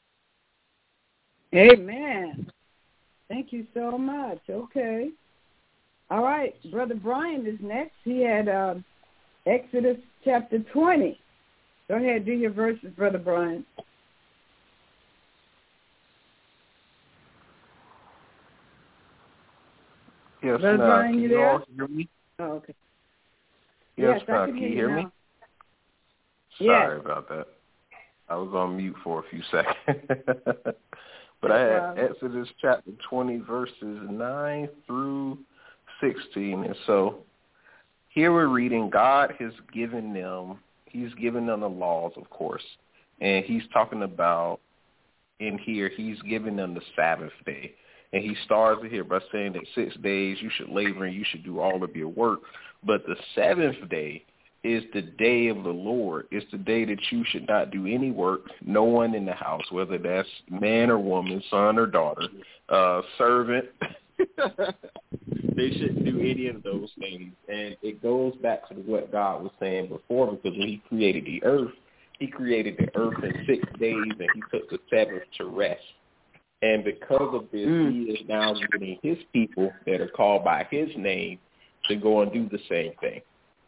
Amen. Thank you so much. Okay. All right. Brother Brian is next. He had uh, Exodus chapter twenty. Go ahead. Do your verses, Brother Brian. Yes, Brother now, Brian, can you you there? all hear me? Oh, okay. Yes, Yes, now, I can can hear you you hear now. me? Yes. Sorry about that. I was on mute for a few seconds. But I No had problem. Exodus chapter twenty, verses nine through sixteen. And so here we're reading, God has given them, he's given them the laws, of course. And he's talking about, in here, he's given them the Sabbath day. And he starts it here by saying that six days you should labor and you should do all of your work. But the seventh day is the day of the Lord. It's the day that you should not do any work, no one in the house, whether that's man or woman, son or daughter, uh, servant. They shouldn't do any of those things. And it goes back to what God was saying before, because when he created the earth, he created the earth in six days and he took the seventh to rest. And because of this, mm. he is now giving his people that are called by his name to go and do the same thing.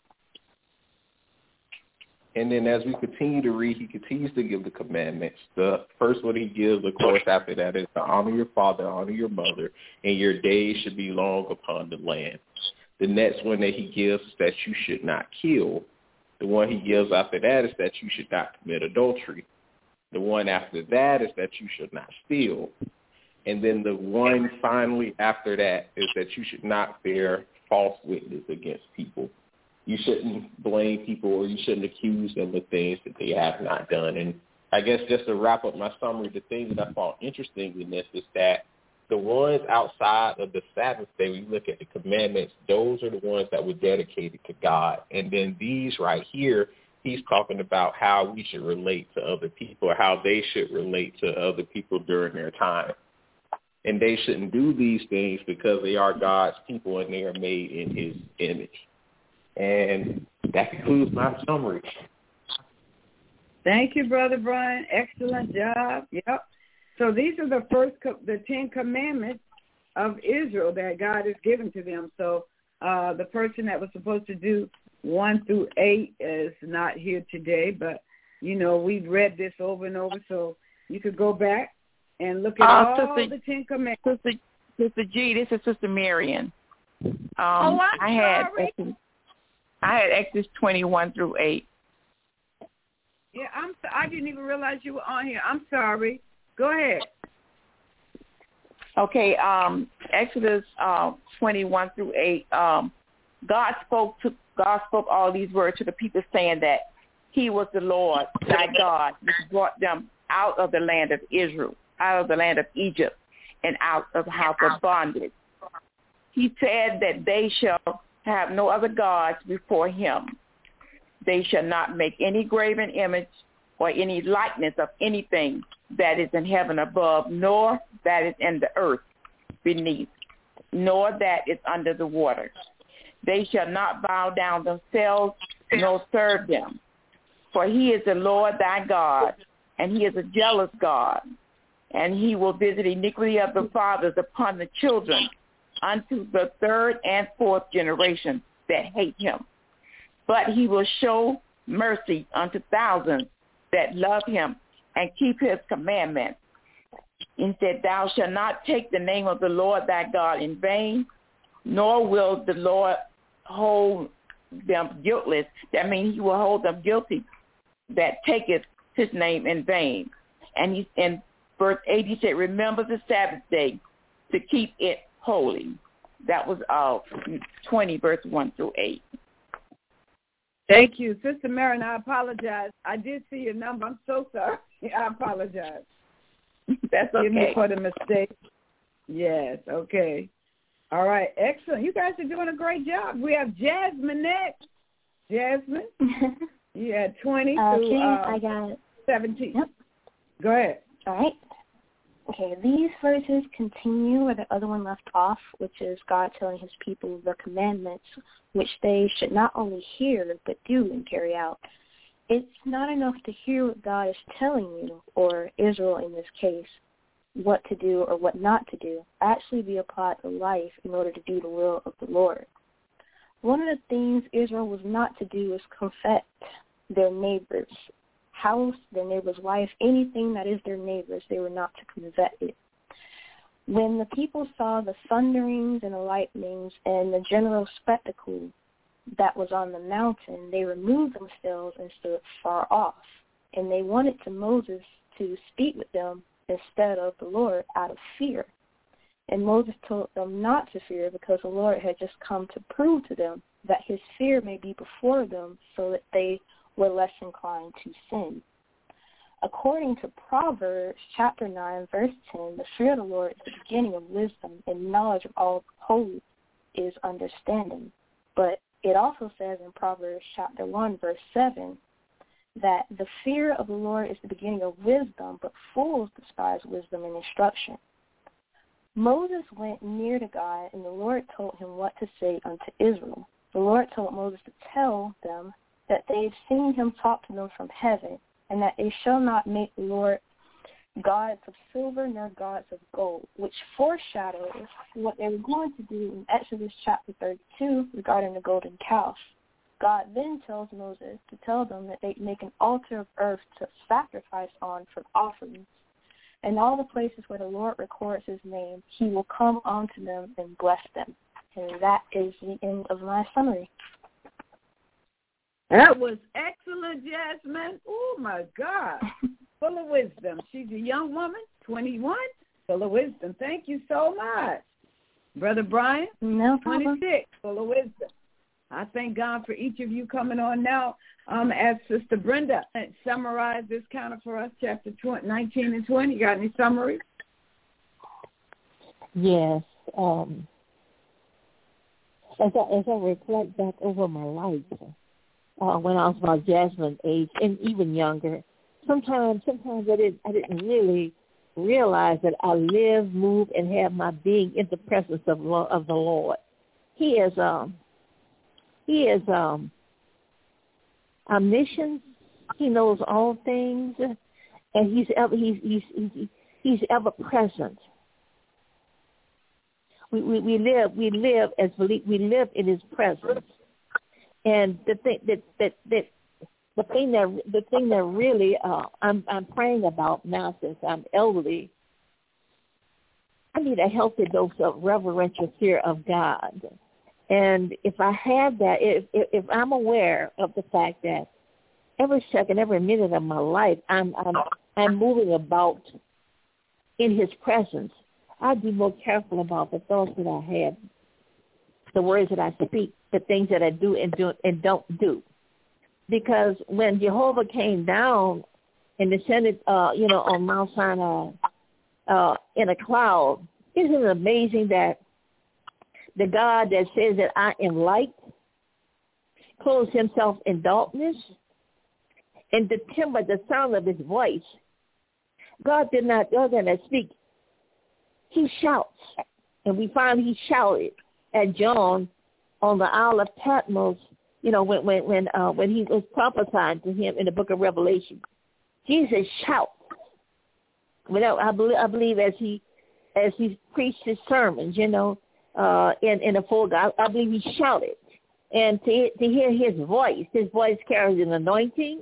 And then as we continue to read, he continues to give the commandments. The first one he gives, of course, after that is to honor your father, honor your mother, and your days should be long upon the land. The next one that he gives is that you should not kill. The one he gives after that is that you should not commit adultery. The one after that is that you should not steal. And then the one finally after that is that you should not bear false witness against people. You shouldn't blame people or you shouldn't accuse them of things that they have not done. And I guess just to wrap up my summary, the thing that I found interesting in this is that the ones outside of the Sabbath day, when you look at the commandments, those are the ones that were dedicated to God. And then these right here, he's talking about how we should relate to other people, or how they should relate to other people during their time. And they shouldn't do these things because they are God's people and they are made in his image. And that concludes my summary. Thank you, Brother Brian. Excellent job. Yep. So these are the first, the Ten Commandments of Israel that God has given to them. So uh, the person that was supposed to do one through eight is not here today, but, you know, we've read this over and over, so you could go back and look at uh, all Sister, the Ten Commandments. Sister, Sister G, this is Sister Marion. Um, oh, I'm I had sorry. Exodus, I had Exodus twenty-one through eight. Yeah, I'm. I didn't even realize you were on here. I'm sorry. Go ahead. Okay, um, Exodus uh, twenty-one through eight. Um, God spoke to God spoke all these words to the people, saying that He was the Lord, thy God, which brought them out of the land of Israel, out of the land of Egypt, and out of the house of bondage. He said that they shall have no other gods before Him. They shall not make any graven image or any likeness of anything that is in heaven above, nor that is in the earth beneath, nor that is under the water. They shall not bow down themselves, nor serve them. For He is the Lord thy God, and He is a jealous God, and He will visit iniquity of the fathers upon the children unto the third and fourth generation that hate Him. But He will show mercy unto thousands that love Him and keep His commandments. And said, thou shalt not take the name of the Lord thy God in vain, nor will the Lord hold them guiltless. That means he will hold them guilty that taketh his name in vain. And he, in verse eight, he said, remember the Sabbath day to keep it holy. That was uh, twenty, verse one through eight. Thank you. Sister Marin, I apologize. I did see your number. I'm so sorry. I apologize. That's okay. Give me for the mistake. Yes, okay. All right, excellent. You guys are doing a great job. We have Jasmine next. Jasmine, you had twenty okay, to uh, I got it. seventeen. Yep. Go ahead. All right. Okay, these verses continue where the other one left off, which is God telling his people the commandments, which they should not only hear, but do and carry out. It's not enough to hear what God is telling you, or Israel in this case, what to do or what not to do. Actually be applied to life in order to do the will of the Lord. One of the things Israel was not to do is covet their neighbor's house, their neighbor's wife, anything that is their neighbor's. They were not to covet it. When the people saw the thunderings and the lightnings and the general spectacle that was on the mountain, they removed themselves and stood far off. And they wanted to Moses to speak with them instead of the Lord out of fear. And Moses told them not to fear because the Lord had just come to prove to them that his fear may be before them so that they were less inclined to sin. According to Proverbs chapter nine, verse ten, the fear of the Lord is the beginning of wisdom, and knowledge of all holy is understanding. But it also says in Proverbs chapter one, verse seven, that the fear of the Lord is the beginning of wisdom, but fools despise wisdom and instruction. Moses went near to God, and the Lord told him what to say unto Israel. The Lord told Moses to tell them that they've seen him talk to them from heaven, and that they shall not make the Lord gods of silver nor gods of gold, which foreshadows what they were going to do in Exodus chapter thirty-two regarding the golden calf. God then tells Moses to tell them that they make an altar of earth to sacrifice on for offerings. And all the places where the Lord records his name, he will come onto them and bless them. And that is the end of my summary. That was excellent, Jasmine. Oh, my God. Full of wisdom. She's a young woman, twenty-one, full of wisdom. Thank you so much. Brother Brian, no problem. twenty-six, full of wisdom. I thank God for each of you coming on now. Um, as Sister Brenda summarize this kind of for us, chapter nineteen and twenty. You got any summary? Yes. Um, as I, as I reflect back over my life, uh, when I was about Jasmine's age and even younger, sometimes sometimes I didn't I didn't really realize that I live, move, and have my being in the presence of of the Lord. He is um he is um omniscient. He knows all things, and he's ever he's he's he's, he's ever present. We, we we live we live as we live in his presence, and the thing that that that. The thing that the thing that really uh, I'm I'm praying about now, since I'm elderly, I need a healthy dose of reverential fear of God. And if I have that, if if I'm aware of the fact that every second, every minute of my life, I'm I'm I'm moving about in His presence, I'd be more careful about the thoughts that I have, the words that I speak, the things that I do and do and don't do. Because when Jehovah came down and descended, uh, you know, on Mount Sinai uh, in a cloud, isn't it amazing that the God that says that I am light clothes himself in darkness, and the timbre, the sound of his voice, God did not, God did not speak. He shouts, and we find he shouted at John on the Isle of Patmos. You know, when when when, uh, when he was prophesying to him in the book of Revelation, Jesus shouts. Well, I believe, I believe as he as he preached his sermons, you know, uh, in in the full God, I believe he shouted, and to to hear his voice, his voice carries an anointing.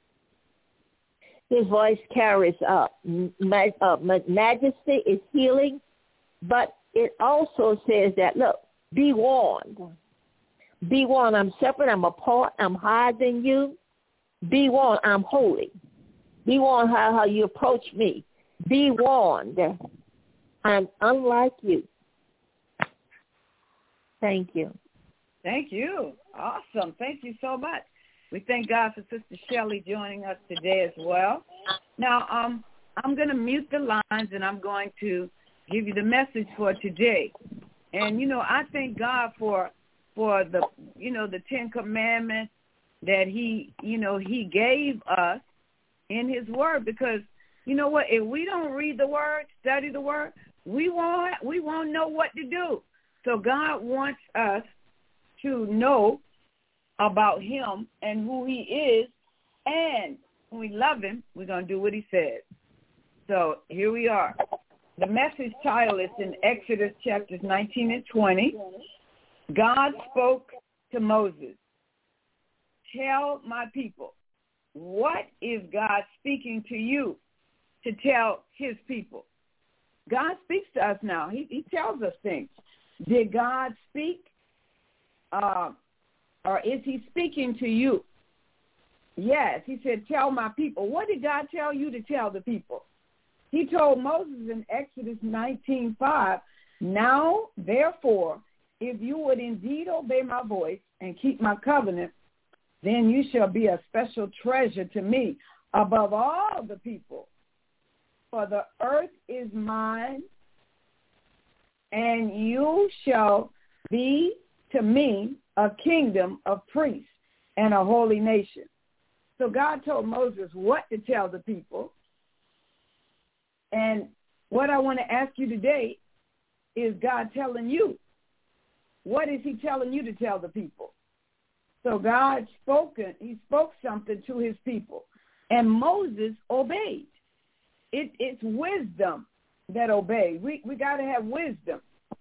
His voice carries uh, ma- uh, majesty, is healing, but it also says that, look, be warned. Be one, I'm separate, I'm apart, I'm higher than you. Be one, I'm holy. Be warned how, how you approach me. Be warned, I'm unlike you. Thank you. Thank you. Awesome. Thank you so much. We thank God for Sister Shelley joining us today as well. Now, um, I'm going to mute the lines, and I'm going to give you the message for today. And, you know, I thank God for for the, you know, the Ten Commandments that he, you know, he gave us in his word, because, you know what, if we don't read the word, study the word, we won't, we won't know what to do. So God wants us to know about him and who he is, and when we love him, we're going to do what he said. So here we are. The message title is in Exodus chapters nineteen and twenty. God spoke to Moses. Tell my people. What is God speaking to you to tell his people? God speaks to us now. He, he tells us things. Did God speak? Uh, or is he speaking to you? Yes. He said, tell my people. What did God tell you to tell the people? He told Moses in Exodus nineteen five, now, therefore, if you would indeed obey my voice and keep my covenant, then you shall be a special treasure to me above all the people. For the earth is mine, and you shall be to me a kingdom of priests and a holy nation. So God told Moses what to tell the people. And what I want to ask you today is God telling you. What is he telling you to tell the people? So God spoken, he spoke something to his people, and Moses obeyed. It, it's wisdom that obeyed. We we got to have wisdom.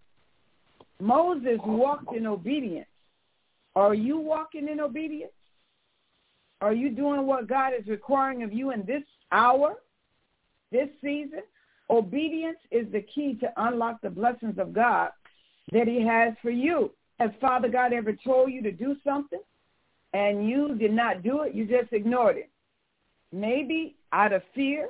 Moses walked in obedience. Are you walking in obedience? Are you doing what God is requiring of you in this hour, this season? Obedience is the key to unlock the blessings of God that he has for you. Has Father God ever told you to do something and you did not do it? You just ignored it. Maybe out of fear,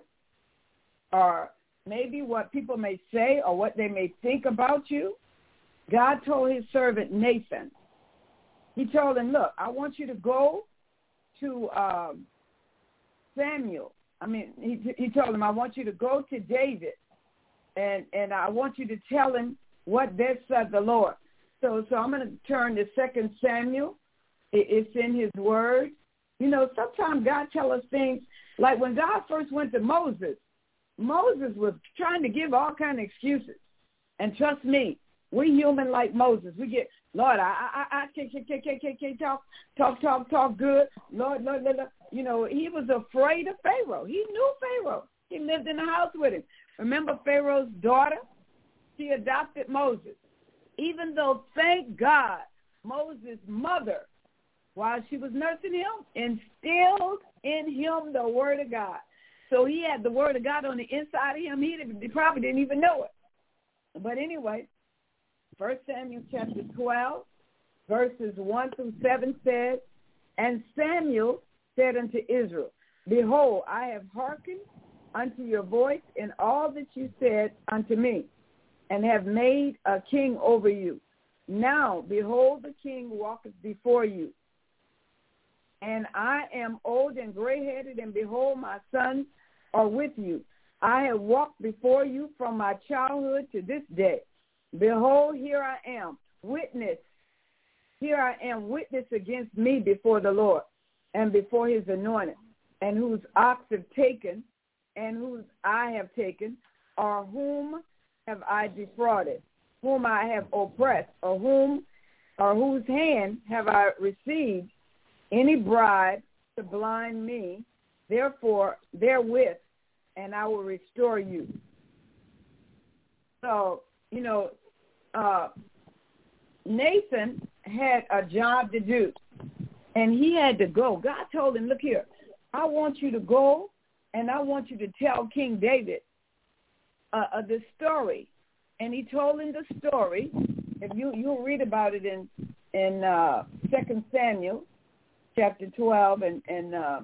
or maybe what people may say or what they may think about you. God told his servant Nathan. He told him, look, I want you to go to um, Samuel. I mean, he, he told him, I want you to go to David, and, and I want you to tell him what thus said the Lord. So so I'm going to turn to Second Samuel. It, it's in his word. You know, sometimes God tells us things, like when God first went to Moses, Moses was trying to give all kind of excuses. And trust me, we human like Moses. We get, Lord, I I I can't, can't, can't, can't, can't talk, talk, talk, talk good. Lord, Lord, Lord, Lord. You know, he was afraid of Pharaoh. He knew Pharaoh. He lived in the house with him. Remember Pharaoh's daughter? She adopted Moses. Even though, thank God, Moses' mother, while she was nursing him, instilled in him the word of God. So he had the word of God on the inside of him. He, didn't, he probably didn't even know it. But anyway, First Samuel chapter twelve, verses one through seven says, and Samuel said unto Israel, behold, I have hearkened unto your voice in all that you said unto me, and have made a king over you. Now, behold, the king walketh before you. And I am old and gray-headed, and behold, my sons are with you. I have walked before you from my childhood to this day. Behold, here I am, witness. Here I am, witness against me before the Lord and before his anointed, and whose ox have taken, and whose I have taken, or whom have I defrauded, whom I have oppressed, or whom, or whose hand have I received any bribe to blind me, therefore therewith, and I will restore you. So, you know, uh, Nathan had a job to do, and he had to go. God told him, look here, I want you to go, and I want you to tell King David uh, uh, the story. And he told him the story. If you, you'll read about it in in uh, Second Samuel, chapter twelve, and and uh,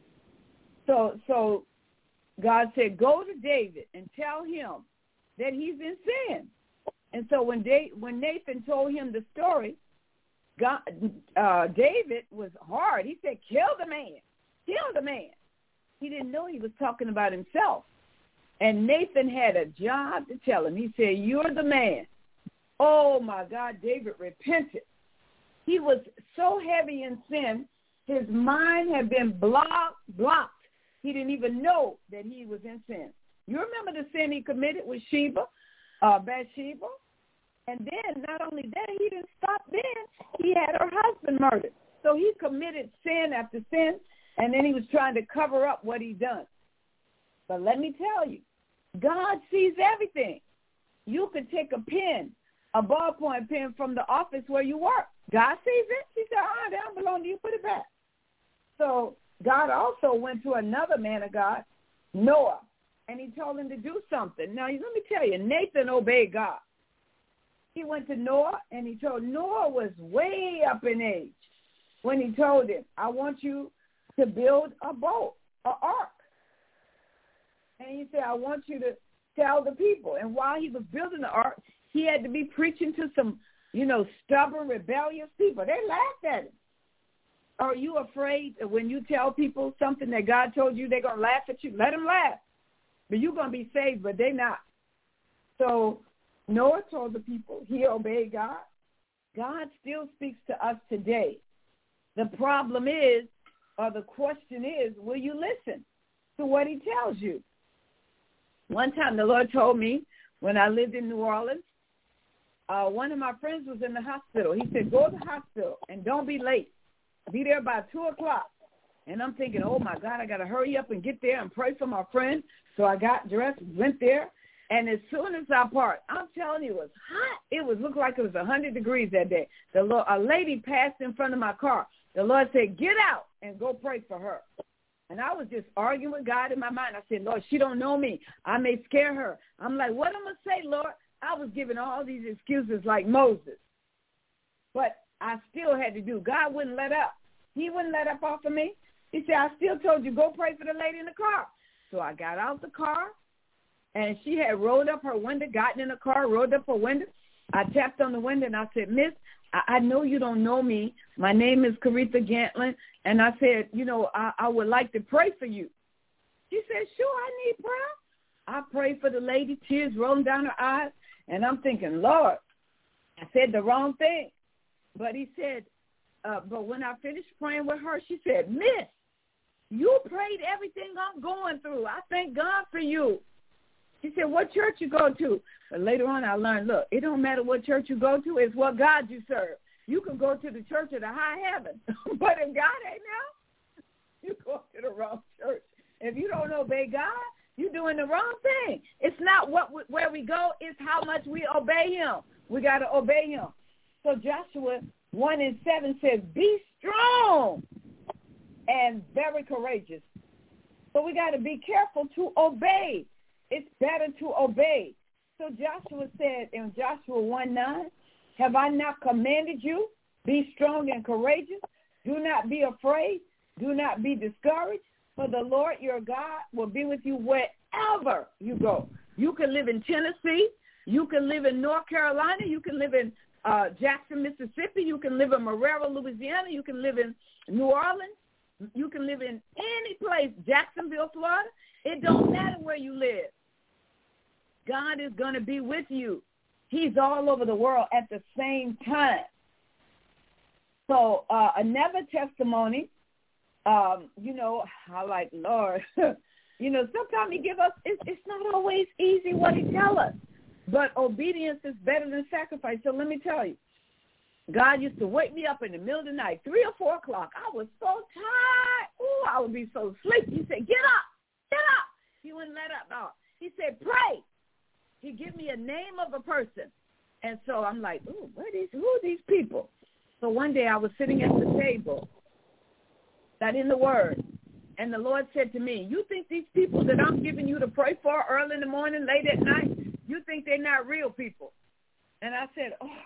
so so God said, "Go to David and tell him that he's in sin." And so when they, when Nathan told him the story, God, uh, David was hard. He said, "Kill the man, kill the man." He didn't know he was talking about himself. And Nathan had a job to tell him. He said, "You're the man." Oh, my God, David repented. He was so heavy in sin, his mind had been blocked, blocked. He didn't even know that he was in sin. You remember the sin he committed with Sheba, uh, Bathsheba? And then, not only that, he didn't stop then. He had her husband murdered. So he committed sin after sin, and then he was trying to cover up what he'd done. But let me tell you, God sees everything. You could take a pen, a ballpoint pen from the office where you work. God sees it. He said, "Ah, that don't belong to you. Put it back." So God also went to another man of God, Noah, and he told him to do something. Now, let me tell you, Nathan obeyed God. He went to Noah, and he told Noah was way up in age when he told him, "I want you to build a boat, an ark." And he said, "I want you to tell the people." And while he was building the ark, he had to be preaching to some, you know, stubborn, rebellious people. They laughed at him. Are you afraid that when you tell people something that God told you, they're going to laugh at you? Let them laugh. But you're going to be saved, but they're not. So Noah told the people, he obeyed God. God still speaks to us today. The problem is, or the question is, will you listen to what he tells you? One time the Lord told me when I lived in New Orleans, uh, one of my friends was in the hospital. He said, "Go to the hospital and don't be late. Be there by two o'clock. And I'm thinking, oh, my God, I got to hurry up and get there and pray for my friend. So I got dressed, went there, and as soon as I parked, I'm telling you, it was hot. It was looked like it was one hundred degrees that day. The Lord, a lady passed in front of my car. The Lord said, "Get out and go pray for her." And I was just arguing with God in my mind. I said, "Lord, she don't know me. I may scare her." I'm like, what am I going to say, Lord? I was giving all these excuses like Moses. But I still had to do. God wouldn't let up. He wouldn't let up off of me. He said, "I still told you, go pray for the lady in the car." So I got out the car, and she had rolled up her window, gotten in the car, rolled up her window. I tapped on the window, and I said, "Miss, I, I know you don't know me. My name is Caretha Gantlin." And I said, you know, I, I would like to pray for you. She said, "Sure, I need prayer." I prayed for the lady, tears rolling down her eyes. And I'm thinking, Lord, I said the wrong thing. But he said, uh, but when I finished praying with her, she said, "Miss, you prayed everything I'm going through. I thank God for you." She said, "What church you go to?" But later on I learned, look, it don't matter what church you go to. It's what God you serve. You can go to the church of the high heaven. But if God ain't now, you go to the wrong church. If you don't obey God, you're doing the wrong thing. It's not what where we go. It's how much we obey him. We got to obey him. So Joshua one and seven says, "Be strong and very courageous." So we got to be careful to obey. It's better to obey. So Joshua said in Joshua one nine, "Have I not commanded you? Be strong and courageous. Do not be afraid. Do not be discouraged. For the Lord your God will be with you wherever you go." You can live in Tennessee. You can live in North Carolina. You can live in uh, Jackson, Mississippi. You can live in Marrero, Louisiana. You can live in New Orleans. You can live in any place, Jacksonville, Florida. It don't matter where you live. God is going to be with you. He's all over the world at the same time. So uh, another testimony, um, you know, I like, Lord, you know, sometimes he give us, it's, it's not always easy what he tell us, but obedience is better than sacrifice. So let me tell you, God used to wake me up in the middle of the night, three or four o'clock. I was so tired. Ooh, I would be so sleepy. He said, "Get up, get up." He wouldn't let up. No. He said, "Pray." He give me a name of a person. And so I'm like, ooh, what are these, who are these people? So one day I was sitting at the table, got in the Word, and the Lord said to me, "You think these people that I'm giving you to pray for early in the morning, late at night, you think they're not real people?" And I said, oh,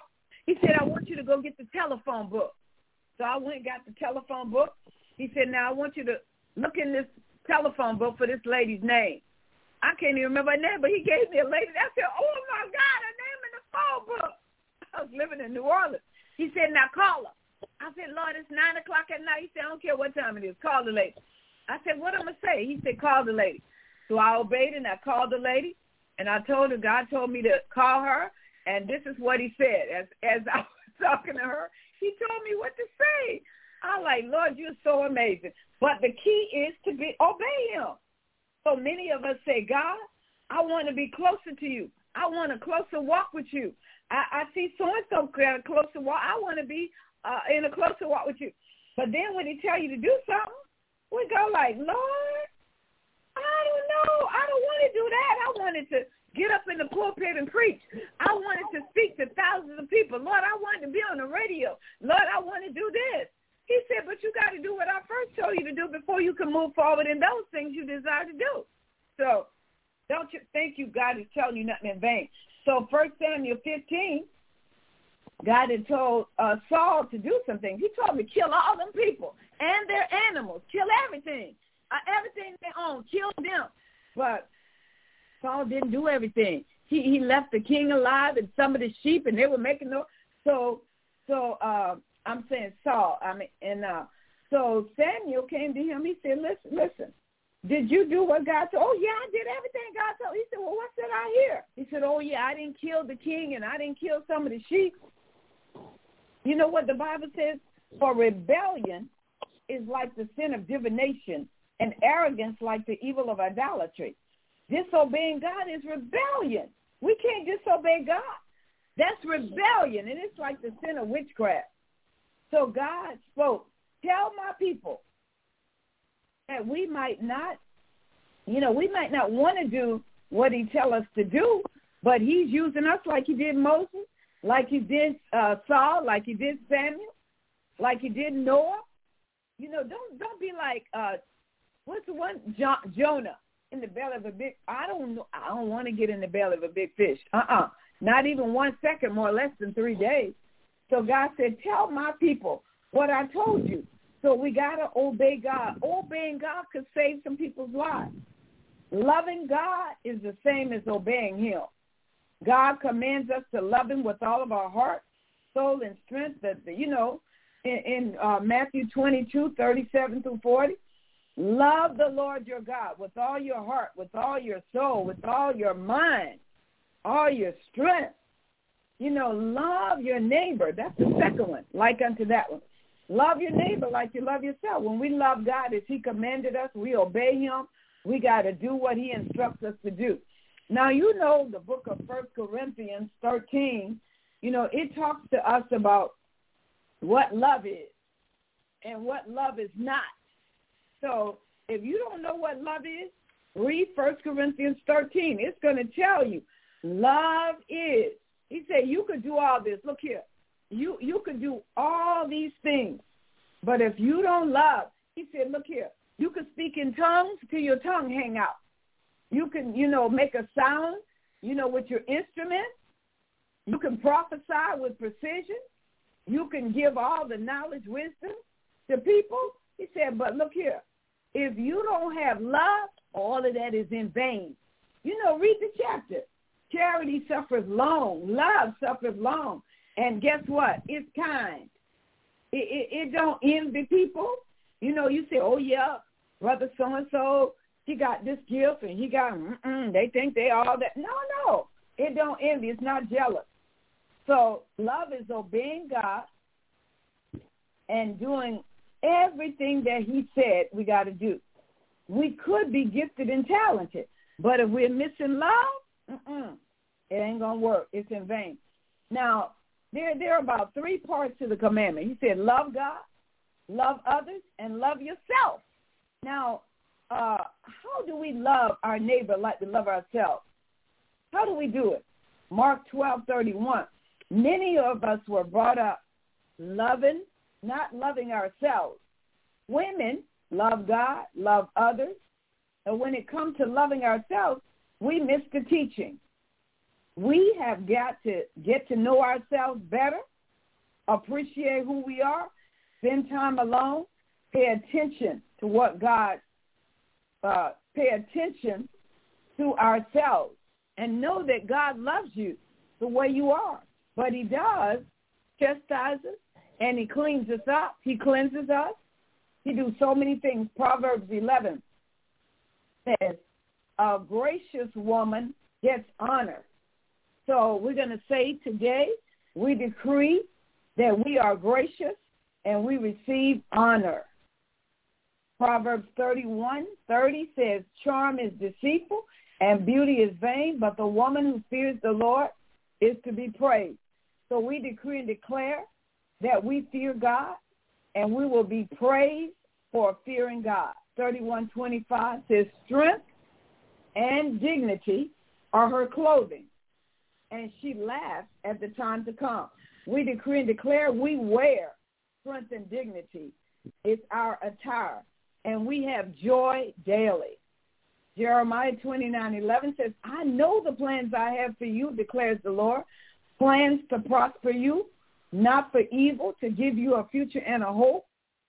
He said, I want you to go get the telephone book. So I went and got the telephone book. He said, now I want you to look in this telephone book for this lady's name. I can't even remember her name, but he gave me a lady. I said, oh, my God, her name in the phone book. I was living in New Orleans. He said, now call her. I said, Lord, it's nine o'clock at night. He said, I don't care what time it is. Call the lady. I said, what am I going to say? He said, call the lady. So I obeyed, and I called the lady, and I told her, God told me to call her, and this is what he said. As as I was talking to her, he told me what to say. I'm like, Lord, you're so amazing. But the key is to be obey him. So many of us say, God, I want to be closer to you. I want a closer walk with you. I, I see so-and-so got a closer walk. I want to be uh, in a closer walk with you. But then when he tell you to do something, we go like, Lord, I don't know. I don't want to do that. I wanted to get up in the pulpit and preach. I wanted to speak to thousands of people. Lord, I wanted to be on the radio. Lord, I want to do this. He said, but you got to do what I first told you to do before you can move forward in those things you desire to do. So don't you think you God is telling you nothing in vain. So First Samuel fifteen, God had told uh, Saul to do some things. He told him to kill all them people and their animals, kill everything. Uh, everything they own, killed them. But Saul didn't do everything. He he left the king alive and some of the sheep, and they were making no. So so uh, I'm saying Saul. I mean, and uh, so Samuel came to him. He said, "Listen, listen. Did you do what God told?" "Oh yeah, I did everything God told." He said, "Well, what did I hear?" He said, "Oh yeah, I didn't kill the king and I didn't kill some of the sheep." You know what the Bible says? For rebellion is like the sin of divination, and arrogance like the evil of idolatry. Disobeying God is rebellion. We can't disobey God. That's rebellion, and it's like the sin of witchcraft. So God spoke, tell my people that we might not, you know, we might not want to do what he tell us to do, but he's using us like he did Moses, like he did uh, Saul, like he did Samuel, like he did Noah. You know, don't don't be like, uh, what's the one, jo- Jonah in the belly of a big, I don't know, I don't want to get in the belly of a big fish. Uh-uh. Not even one second, more less than three days. So God said, tell my people what I told you. So we got to obey God. Obeying God could save some people's lives. Loving God is the same as obeying him. God commands us to love him with all of our heart, soul, and strength. That, you know, in, in uh, Matthew twenty-two, thirty-seven through forty, love the Lord your God with all your heart, with all your soul, with all your mind, all your strength. You know, love your neighbor. That's the second one, like unto that one. Love your neighbor like you love yourself. When we love God as he commanded us, we obey him. We got to do what he instructs us to do. Now, you know the book of First Corinthians thirteen, you know, it talks to us about what love is and what love is not. So if you don't know what love is, read First Corinthians thirteen. It's going to tell you love is. He said you could do all this. Look here. You you could do all these things, but if you don't love, he said, look here, you could speak in tongues till your tongue hang out. You can, you know, make a sound, you know, with your instrument. You can prophesy with precision. You can give all the knowledge, wisdom to people. He said, but look here, if you don't have love, all of that is in vain. You know, read the chapter. Charity suffers long. Love suffers long. And guess what? It's kind. It, it, it don't envy people. You know, you say, oh, yeah, brother so-and-so, he got this gift and he got, mm-mm, they think they all that. No, no, it don't envy. It's not jealous. So love is obeying God and doing everything that he said we got to do. We could be gifted and talented, but if we're missing love, mm-mm, it ain't going to work. It's in vain. Now, there, there are about three parts to the commandment. He said, love God, love others, and love yourself. Now, uh, how do we love our neighbor like we love ourselves? How do we do it? Mark twelve thirty-one. Many of us were brought up loving, not loving ourselves. Women love God, love others. And when it comes to loving ourselves, we miss the teaching. We have got to get to know ourselves better appreciate who we are, spend time alone, pay attention to what God, uh, pay attention to ourselves, and know that God loves you the way you are. But he does chastise us, and he cleans us up. He cleanses us. He do so many things. Proverbs eleven says, a gracious woman gets honor. So we're going to say today, we decree that we are gracious and we receive honor. Proverbs thirty-one thirty says, charm is deceitful and beauty is vain, but the woman who fears the Lord is to be praised. So we decree and declare that we fear God and we will be praised for fearing God. thirty-one twenty-five says, strength and dignity are her clothing, and she laughs at the time to come. We decree and declare we wear strength and dignity. It's our attire, and we have joy daily. Jeremiah twenty-nine eleven says, I know the plans I have for you, declares the Lord, plans to prosper you, not for evil, to give you a future and a hope.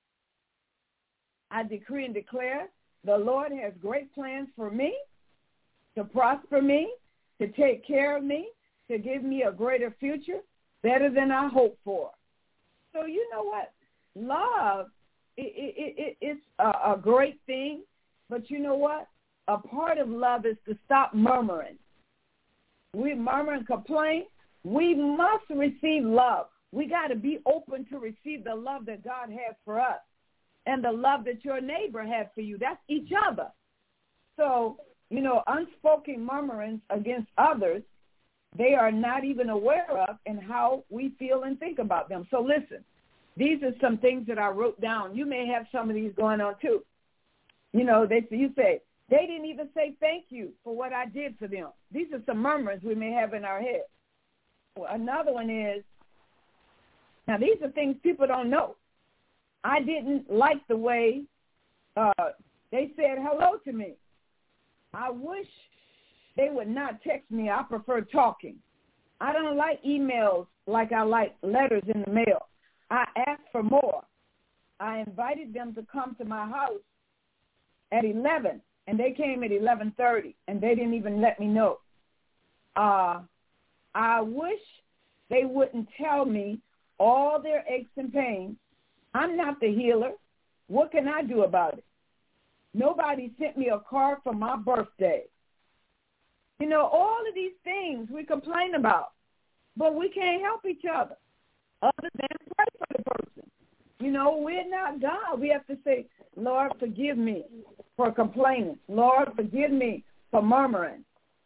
I decree and declare the Lord has great plans for me, to prosper me, to take care of me, to give me a greater future, better than I hoped for. So you know what? Love, it, it, it, it's a, a great thing, but you know what? A part of love is to stop murmuring. We murmur and complain. We must receive love. We got to be open to receive the love that God has for us and the love that your neighbor has for you. That's each other. So, you know, unspoken murmurings against others, they are not even aware of and how we feel and think about them. So listen, these are some things that I wrote down. You may have some of these going on too. You know, they you say, they didn't even say thank you for what I did for them. These are some murmurs we may have in our head. Well, another one is, now these are things people don't know. I didn't like the way uh, they said hello to me. I wish they would not text me. I prefer talking. I don't like emails like I like letters in the mail. I asked for more. I invited them to come to my house at eleven, and they came at eleven thirty, and they didn't even let me know. Uh, I wish they wouldn't tell me all their aches and pains. I'm not the healer. What can I do about it? Nobody sent me a card for my birthday. You know, all of these things we complain about, but we can't help each other other than pray for the person. You know, we're not God. We have to say, Lord, forgive me for complaining. Lord, forgive me for murmuring.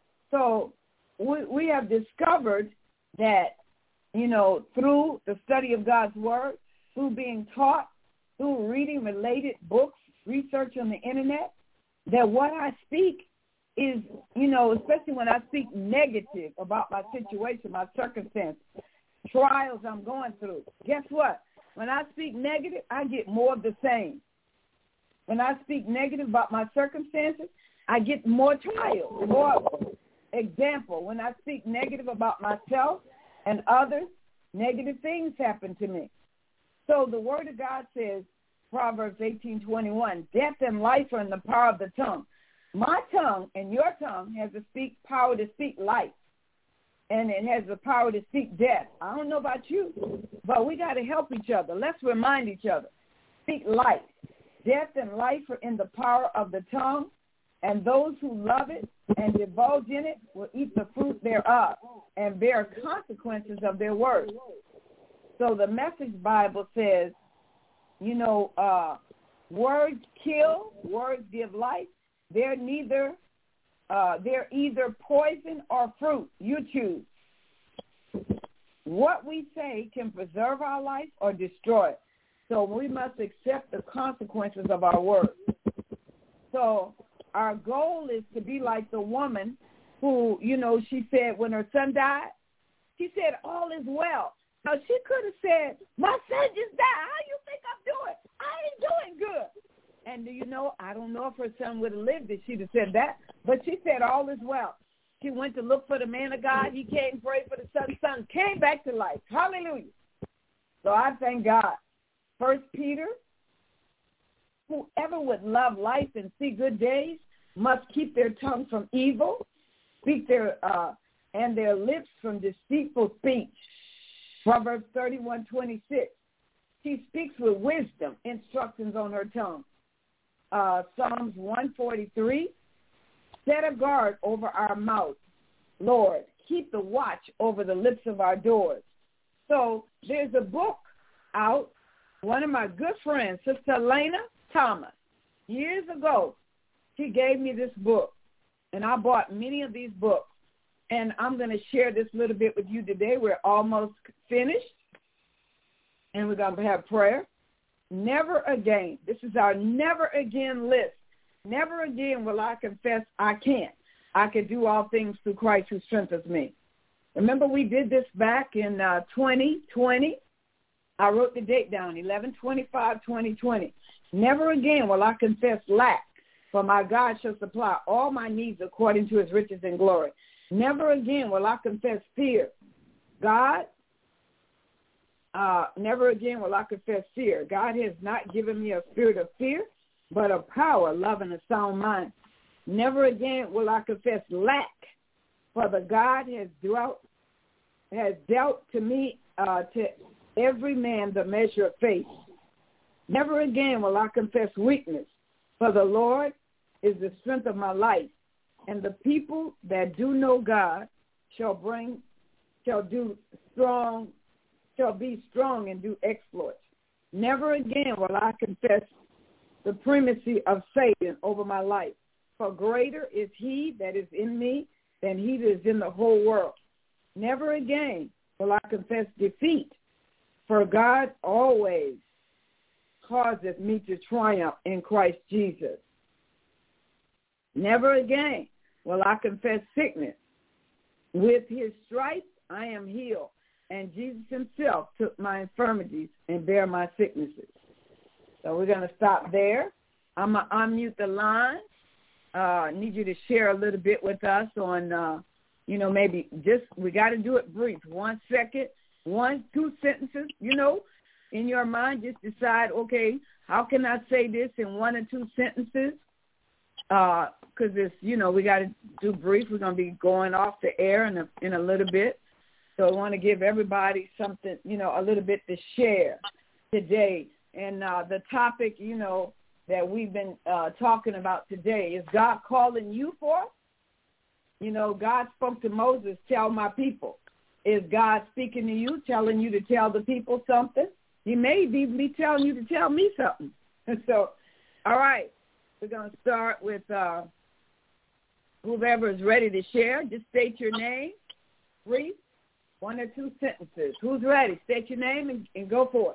So we, we have discovered that, you know, through the study of God's word, through being taught, through reading related books, research on the internet, that what I speak is, you know, especially when I speak negative about my situation, my circumstance, trials I'm going through. Guess what? When I speak negative, I get more of the same. When I speak negative about my circumstances, I get more trials, more example. When I speak negative about myself and others, negative things happen to me. So the word of God says, Proverbs eighteen twenty-one, death and life are in the power of the tongue. My tongue and your tongue has the speak power to speak life, and it has the power to speak death. I don't know about you, but we got to help each other. Let's remind each other. Speak life. Death and life are in the power of the tongue, and those who love it and divulge in it will eat the fruit thereof and bear consequences of their words. So the Message Bible says, you know, uh, words kill, words give life. They're neither, uh, they're either poison or fruit. You choose. What we say can preserve our life or destroy it. So we must accept the consequences of our words. So our goal is to be like the woman who, you know, she said when her son died, she said, all is well. Now, she could have said, my son just died. How you think I'm doing? I ain't doing good. And do you know, I don't know if her son would have lived if she'd have said that, but she said all is well. She went to look for the man of God. He came, prayed for the son. The son came back to life. Hallelujah. So I thank God. First Peter, whoever would love life and see good days must keep their tongue from evil, speak their uh, and their lips from deceitful speech. Proverbs thirty-one twenty-six. She speaks with wisdom, instructions on her tongue. Uh, Psalms one forty-three. Set a guard over our mouth. Lord, keep the watch over the lips of our doors. So there's a book out. One of my good friends, Sister Elena Thomas, years ago, she gave me this book, and I bought many of these books. And I'm going to share this little bit with you today. We're almost finished, and we're going to have prayer. Never again. This is our never again list. Never again will I confess I can't. I can do all things through Christ who strengthens me. Remember we did this back in uh, twenty twenty. I wrote the date down, eleven twenty-five twenty twenty. Never again will I confess lack, for my God shall supply all my needs according to his riches and glory. Never again will I confess fear. God, uh, never again will I confess fear. God has not given me a spirit of fear, but of power, love, and a sound mind. Never again will I confess lack, for the God has dwelt, has dealt to me, uh, to every man the measure of faith. Never again will I confess weakness, for the Lord is the strength of my life, and the people that do know God shall bring, shall do strong, shall be strong and do exploits. Never again will I confess the primacy of Satan over my life, for greater is he that is in me than he that is in the whole world. Never again will I confess defeat, for God always causeth me to triumph in Christ Jesus. Never again will I confess sickness. With his stripes I am healed, and Jesus himself took my infirmities and bare my sicknesses. So we're going to stop there. I'm going to unmute the line. Uh, I need you to share a little bit with us on, uh, you know, maybe just, we got to do it brief. One second, one, two sentences, you know, in your mind, just decide, okay, how can I say this in one or two sentences? Because uh, it's, you know, we got to do brief. We're going to be going off the air in a, in a little bit. So I want to give everybody something, you know, a little bit to share today. And uh, the topic, you know, that we've been uh, talking about today is God calling you forth? You know, God spoke to Moses, tell my people. Is God speaking to you, telling you to tell the people something? He may even be telling you to tell me something. And so, all right, we're going to start with uh, whoever is ready to share. Just state your name, brief, one or two sentences. Who's ready? State your name and, and go for it.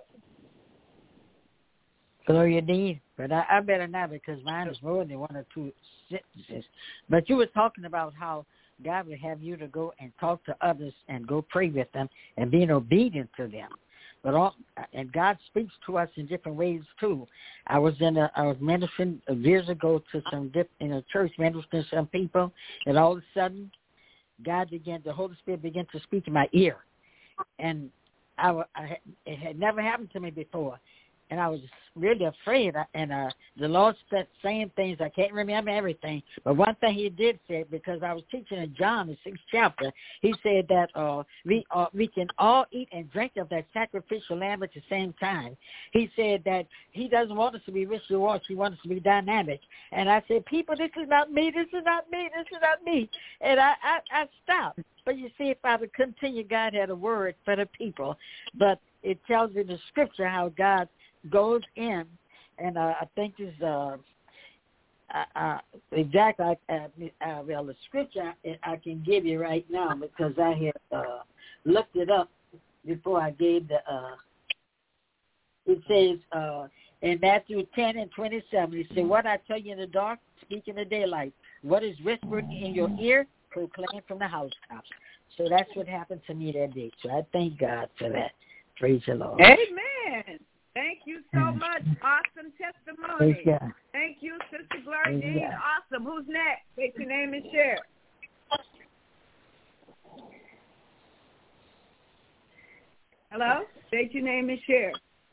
Gloria Dean, but I, I better not because mine is more than one or two sentences. But you were talking about how God would have you to go and talk to others and go pray with them and being obedient to them. But all, and God speaks to us in different ways too. I was in a, I was ministering years ago to some dip, in a church ministering to some people, and all of a sudden, God began, the Holy Spirit began to speak in my ear, and I, I it had never happened to me before. And I was really afraid, and uh, the Lord started saying things. I can't remember everything, but one thing he did say, because I was teaching in John, the sixth chapter, he said that uh, we uh, we can all eat and drink of that sacrificial lamb at the same time. He said that he doesn't want us to be wishy-washy. He wants us to be dynamic. And I said, people, this is not me. This is not me. This is not me. And I, I, I stopped. But you see, if I would continue, God had a word for the people. But it tells you the scripture how God goes in, and uh, I think this uh, uh, uh, exactly uh, uh, well the scripture I, I can give you right now because I had uh, looked it up before I gave the. Uh, it says uh, in Matthew ten and twenty-seven. It says, "What I tell you in the dark, speak in the daylight. What is whispered in your ear, proclaim from the housetops." So that's what happened to me that day. So I thank God for that. Praise the Lord. Amen. Thank you so much. Awesome testimony. Thank you, Sister Gloria Dean. Awesome. Who's next? Take your name and share. Hello? State your name and share.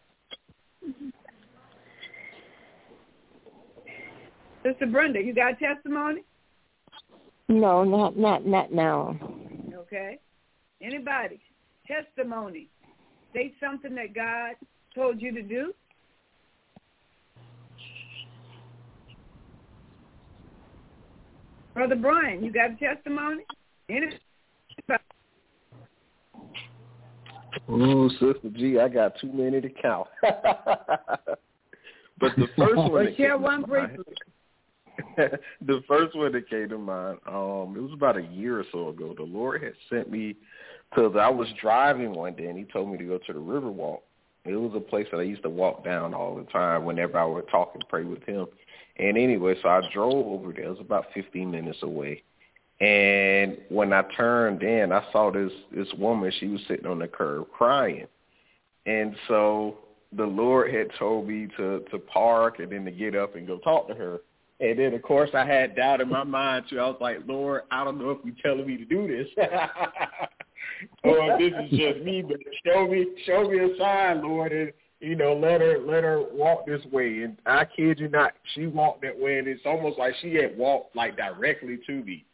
Sister Brenda, you got a testimony? No, not not not now. Okay. Anybody? Testimony. State something that God told you to do. Brother Brian, you got a testimony? Anybody? Oh, Sister G, I got too many to count. But the first one well, that share came one to mind, briefly. the first one that came to mind, um, it was about a year or so ago. The Lord had sent me to the, I was driving one day, and he told me to go to the Riverwalk. It was a place that I used to walk down all the time whenever I would talk and pray with him. And anyway, so I drove over there. It was about fifteen minutes away. And when I turned in, I saw this this woman. She was sitting on the curb crying. And so the Lord had told me to, to park and then to get up and go talk to her. And then, of course, I had doubt in my mind, too. I was like, Lord, I don't know if you're telling me to do this. Or if this is just me, but show me show me a sign, Lord, and, you know, let her let her walk this way. And I kid you not, she walked that way, and it's almost like she had walked, like, directly to me.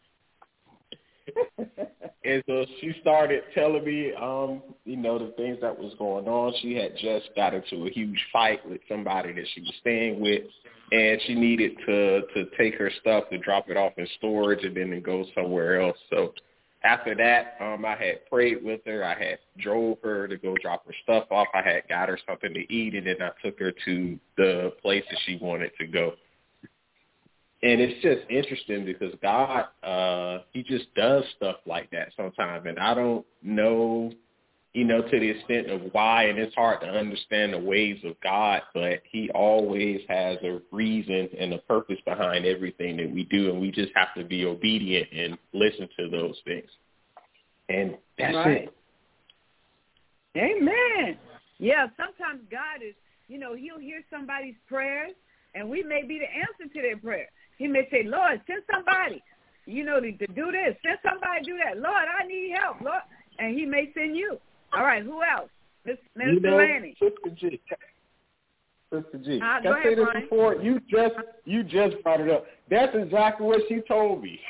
And so she started telling me, um, you know, the things that was going on. She had just got into a huge fight with somebody that she was staying with, and she needed to, to take her stuff to drop it off in storage and then to go somewhere else. So after that, um, I had prayed with her. I had drove her to go drop her stuff off. I had got her something to eat, and then I took her to the place that she wanted to go. And it's just interesting because God, uh, he just does stuff like that sometimes. And I don't know, you know, to the extent of why, and it's hard to understand the ways of God, but he always has a reason and a purpose behind everything that we do. And we just have to be obedient and listen to those things. And that's right. it. Amen. Yeah, sometimes God is, you know, he'll hear somebody's prayers, and we may be the answer to their prayer. He may say, Lord, send somebody, you know, to, to do this. Send somebody to do that. Lord, I need help, Lord. And he may send you. All right, who else? Miss Mister Lanny. Sister G. Sister G. Uh, Can go I ahead, say this Brian. before? You just, you just brought it up. That's exactly what she told me.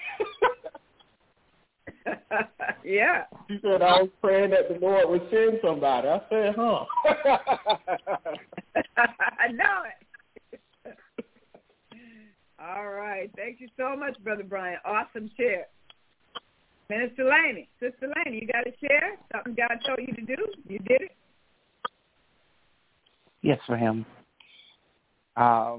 Yeah. She said, I was praying that the Lord would send somebody. I said, huh. I know it. All right. Thank you so much, Brother Brian. Awesome share. Minister Laney, Sister Laney, you got to share something God told you to do? You did it? Yes, ma'am. Uh,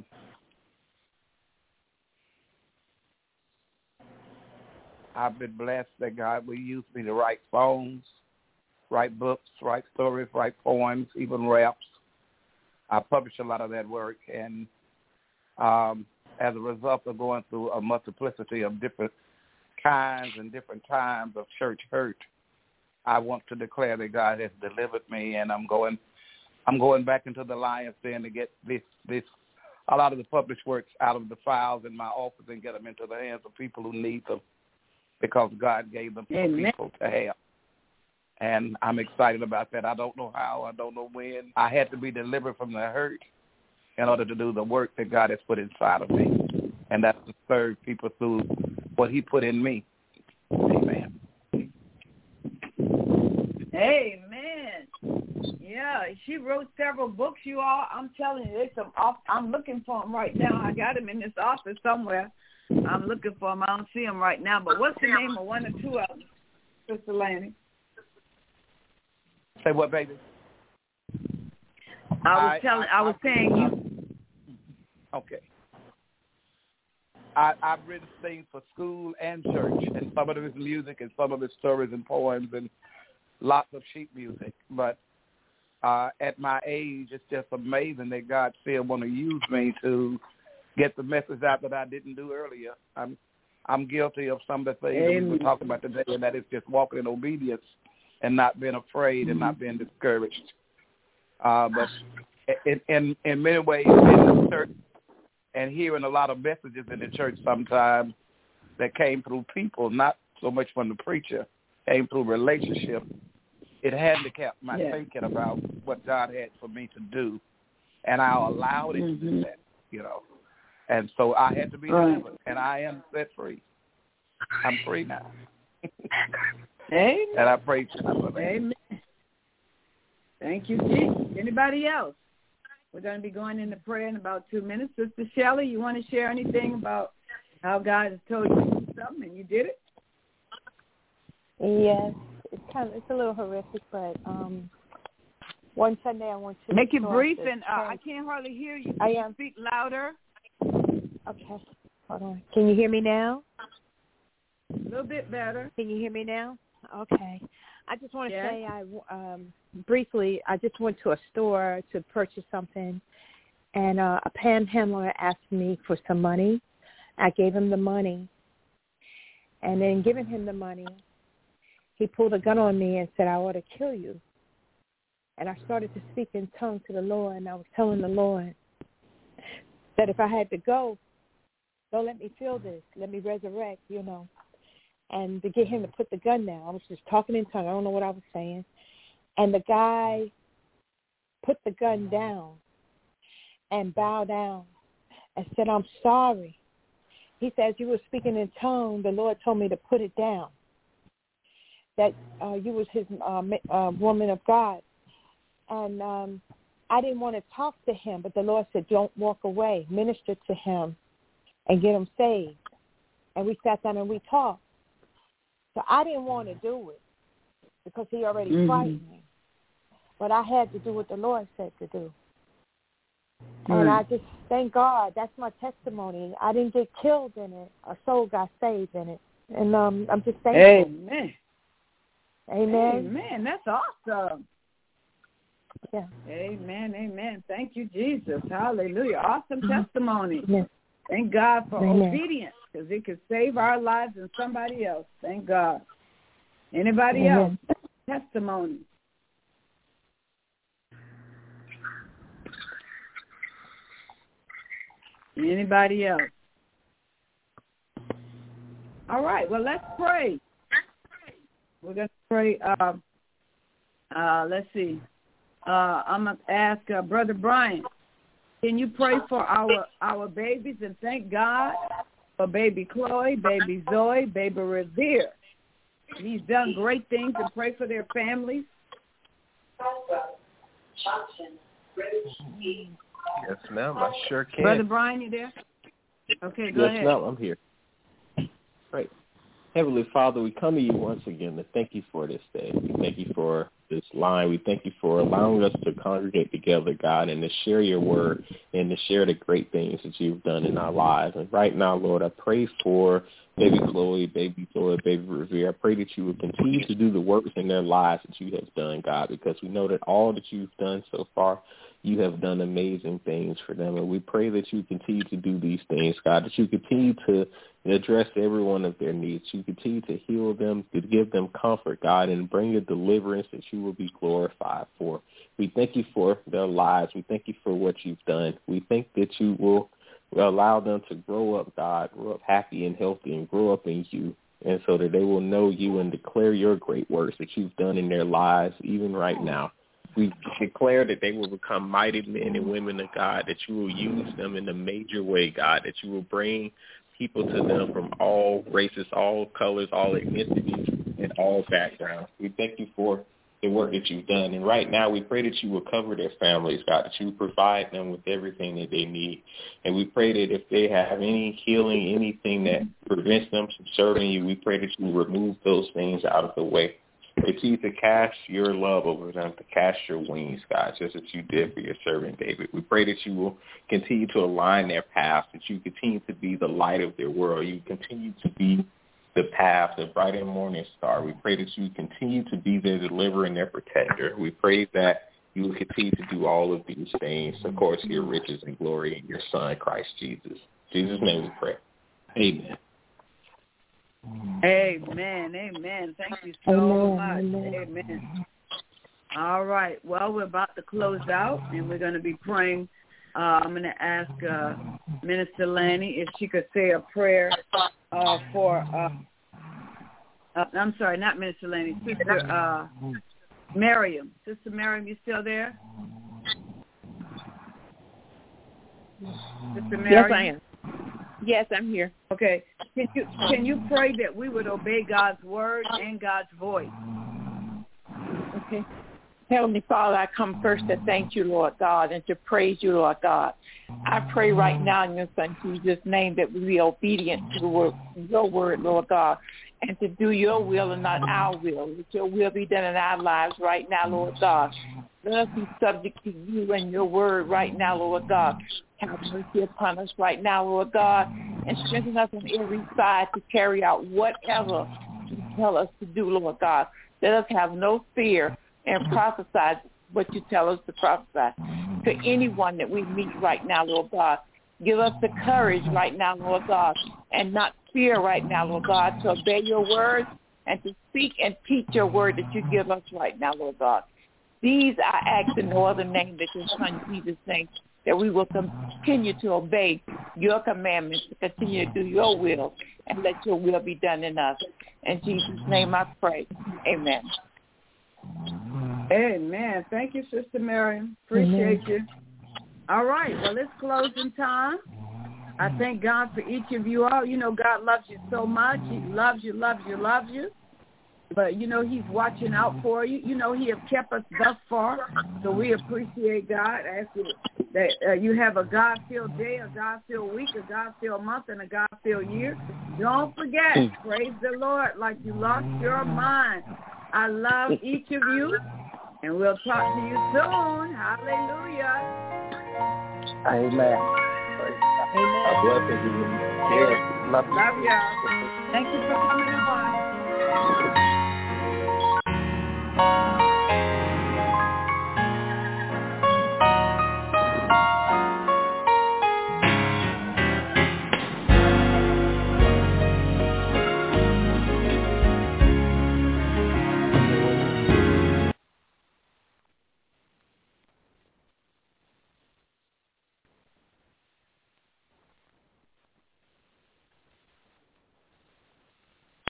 I've been blessed that God will use me to write songs, write books, write stories, write poems, even raps. I publish a lot of that work, and um, as a result of going through a multiplicity of different kinds and different times of church hurt, I want to declare that God has delivered me, and I'm going, I'm going back into the lion's den to get this, this, a lot of the published works out of the files in my office and get them into the hands of people who need them, because God gave them for people to have. And I'm excited about that. I don't know how, I don't know when. I had to be delivered from the hurt in order to do the work that God has put inside of me. And that's to serve people through what he put in me. Amen. Amen. Yeah, she wrote several books, you all. I'm telling you, there's some off, I'm looking for them right now. I got them in this office somewhere. I'm looking for them. I don't see them right now. But what's the name of one or two of them, Sister Lanny? Say what, baby? I was I, telling, I, I was I, saying I, you. Okay. I, I've written things for school and church, and some of it is music, and some of it's stories and poems, and lots of sheet music. But uh, at my age, it's just amazing that God still want to use me to get the message out that I didn't do earlier. I'm I'm guilty of some of the things Amen. that we were talking about today, and that is just walking in obedience and not being afraid and not being discouraged. Uh, but in, in in many ways, in the church, and hearing a lot of messages in the church sometimes that came through people, not so much from the preacher, came through relationship. it handicapped my yeah. thinking about what God had for me to do, and I allowed it mm-hmm. to do that, you know. And so I had to be right. delivered, and I am set free. I'm free now. Amen. And I praise God for that. Amen. Thank you, Jesus. Anybody else? We're going to be going into prayer in about two minutes. Sister Shelley, you want to share anything about how God has told you to do something and you did it? Yes. It's kind of, it's a little horrific, but um, one Sunday I went to make the it store brief, to and uh, I can't hardly hear you. Can I you am. speak louder? Okay. Hold on. Can you hear me now? A little bit better. Can you hear me now? Okay. I just want to yes. say I um, briefly, I just went to a store to purchase something, and uh, a panhandler asked me for some money. I gave him the money, and then giving him the money, he pulled a gun on me and said, I ought to kill you. And I started to speak in tongues to the Lord, and I was telling the Lord that if I had to go, don't let me feel this. Let me resurrect, you know. And to get him to put the gun down, I was just talking in tongues. I don't know what I was saying. And the guy put the gun down and bowed down and said, I'm sorry. He said, as you were speaking in tongues, the Lord told me to put it down, that uh, you was his uh, uh, woman of God. And um, I didn't want to talk to him, but the Lord said, don't walk away. Minister to him and get him saved. And we sat down and we talked. So I didn't want to do it because he already mm-hmm. frightened me. But I had to do what the Lord said to do. Mm-hmm. And I just thank God. That's my testimony. I didn't get killed in it. A soul got saved in it. And um, I'm just thankful. Amen. Amen. Amen. That's awesome. Yeah. Amen. Amen. Thank you, Jesus. Hallelujah. Awesome mm-hmm. testimony. Yes. Thank God for Amen. obedience, because it could save our lives and somebody else. Thank God. Anybody Amen. else? Testimony. Anybody else? All right. Well, let's pray. We're going to pray. Uh, uh, let's see. Uh, I'm going to ask uh, Brother Brian. Can you pray for our, our babies and thank God for baby Chloe, baby Zoe, baby Revere? He's done great things, and pray for their families. Yes, ma'am. I sure can. Brother Brian, you there? Okay, go yes, ahead. Yes, ma'am. I'm here. Right. Heavenly Father, we come to you once again to thank you for this day. We thank you for this line. We thank you for allowing us to congregate together, God, and to share your word and to share the great things that you've done in our lives. And right now, Lord, I pray for baby Chloe, baby Zoe, baby Revere. I pray that you will continue to do the works in their lives that you have done, God, because we know that all that you've done so far, you have done amazing things for them. And we pray that you continue to do these things, God, that you continue to address every one of their needs. You continue to heal them, to give them comfort, God, and bring a deliverance that you will be glorified for. We thank you for their lives. We thank you for what you've done. We think that you will allow them to grow up, God, grow up happy and healthy and grow up in you, and so that they will know you and declare your great works that you've done in their lives, even right now. We declare that they will become mighty men and women of God, that you will use them in a major way, God, that you will bring people to them from all races, all colors, all ethnicities, and all backgrounds. We thank you for the work that you've done. And right now we pray that you will cover their families, God, that you will provide them with everything that they need. And we pray that if they have any healing, anything that prevents them from serving you, we pray that you will remove those things out of the way. Continue to cast your love over them, to cast your wings, God, just as you did for your servant David. We pray that you will continue to align their paths, that you continue to be the light of their world. You continue to be the path, the bright and morning star. We pray that you continue to be their deliverer and their protector. We pray that you will continue to do all of these things, of course, your riches and glory in your Son, Christ Jesus. In Jesus' name we pray. Amen. Amen. Amen. Thank you so amen, much. Amen. Amen. All right. Well, we're about to close out, and we're going to be praying. Uh, I'm going to ask uh, Minister Lanny if she could say a prayer uh, for, uh, uh, I'm sorry, not Minister Lanny, Sister uh, Miriam. Sister Miriam, you still there? Sister Miriam? Yes, I am. Yes, I'm here. Okay. Can you can you pray that we would obey God's word and God's voice? Okay. Heavenly Father, I come first to thank you, Lord God, and to praise you, Lord God. I pray right now in your Son Jesus' name that we be obedient to the word, your word, Lord God, and to do your will and not our will. Let your will be done in our lives right now, Lord God. Let us be subject to you and your word right now, Lord God. Have mercy upon us right now, Lord God, and strengthen us on every side to carry out whatever you tell us to do, Lord God. Let us have no fear and prophesy what you tell us to prophesy to anyone that we meet right now, Lord God. Give us the courage right now, Lord God, and not fear right now, Lord God, to obey your word and to speak and teach your word that you give us right now, Lord God. These I ask in no other name but your Son Jesus' name, that we will continue to obey your commandments, to continue to do your will, and let your will be done in us. In Jesus' name I pray. Amen. Amen. Thank you, Sister Miriam. Appreciate Amen. you. All right. Well, it's closing time. I thank God for each of you all. You know, God loves you so much. He loves you, loves you, loves you. But, you know, he's watching out for you. You know, he has kept us thus far. So we appreciate God. I ask you that uh, you have a God-filled day, a God-filled week, a God-filled month, and a God-filled year. Don't forget, praise the Lord like you lost your mind. I love each of you, and we'll talk to you soon. Hallelujah. Amen. Amen. God bless you. Love you. Love y'all. Thank you for coming on.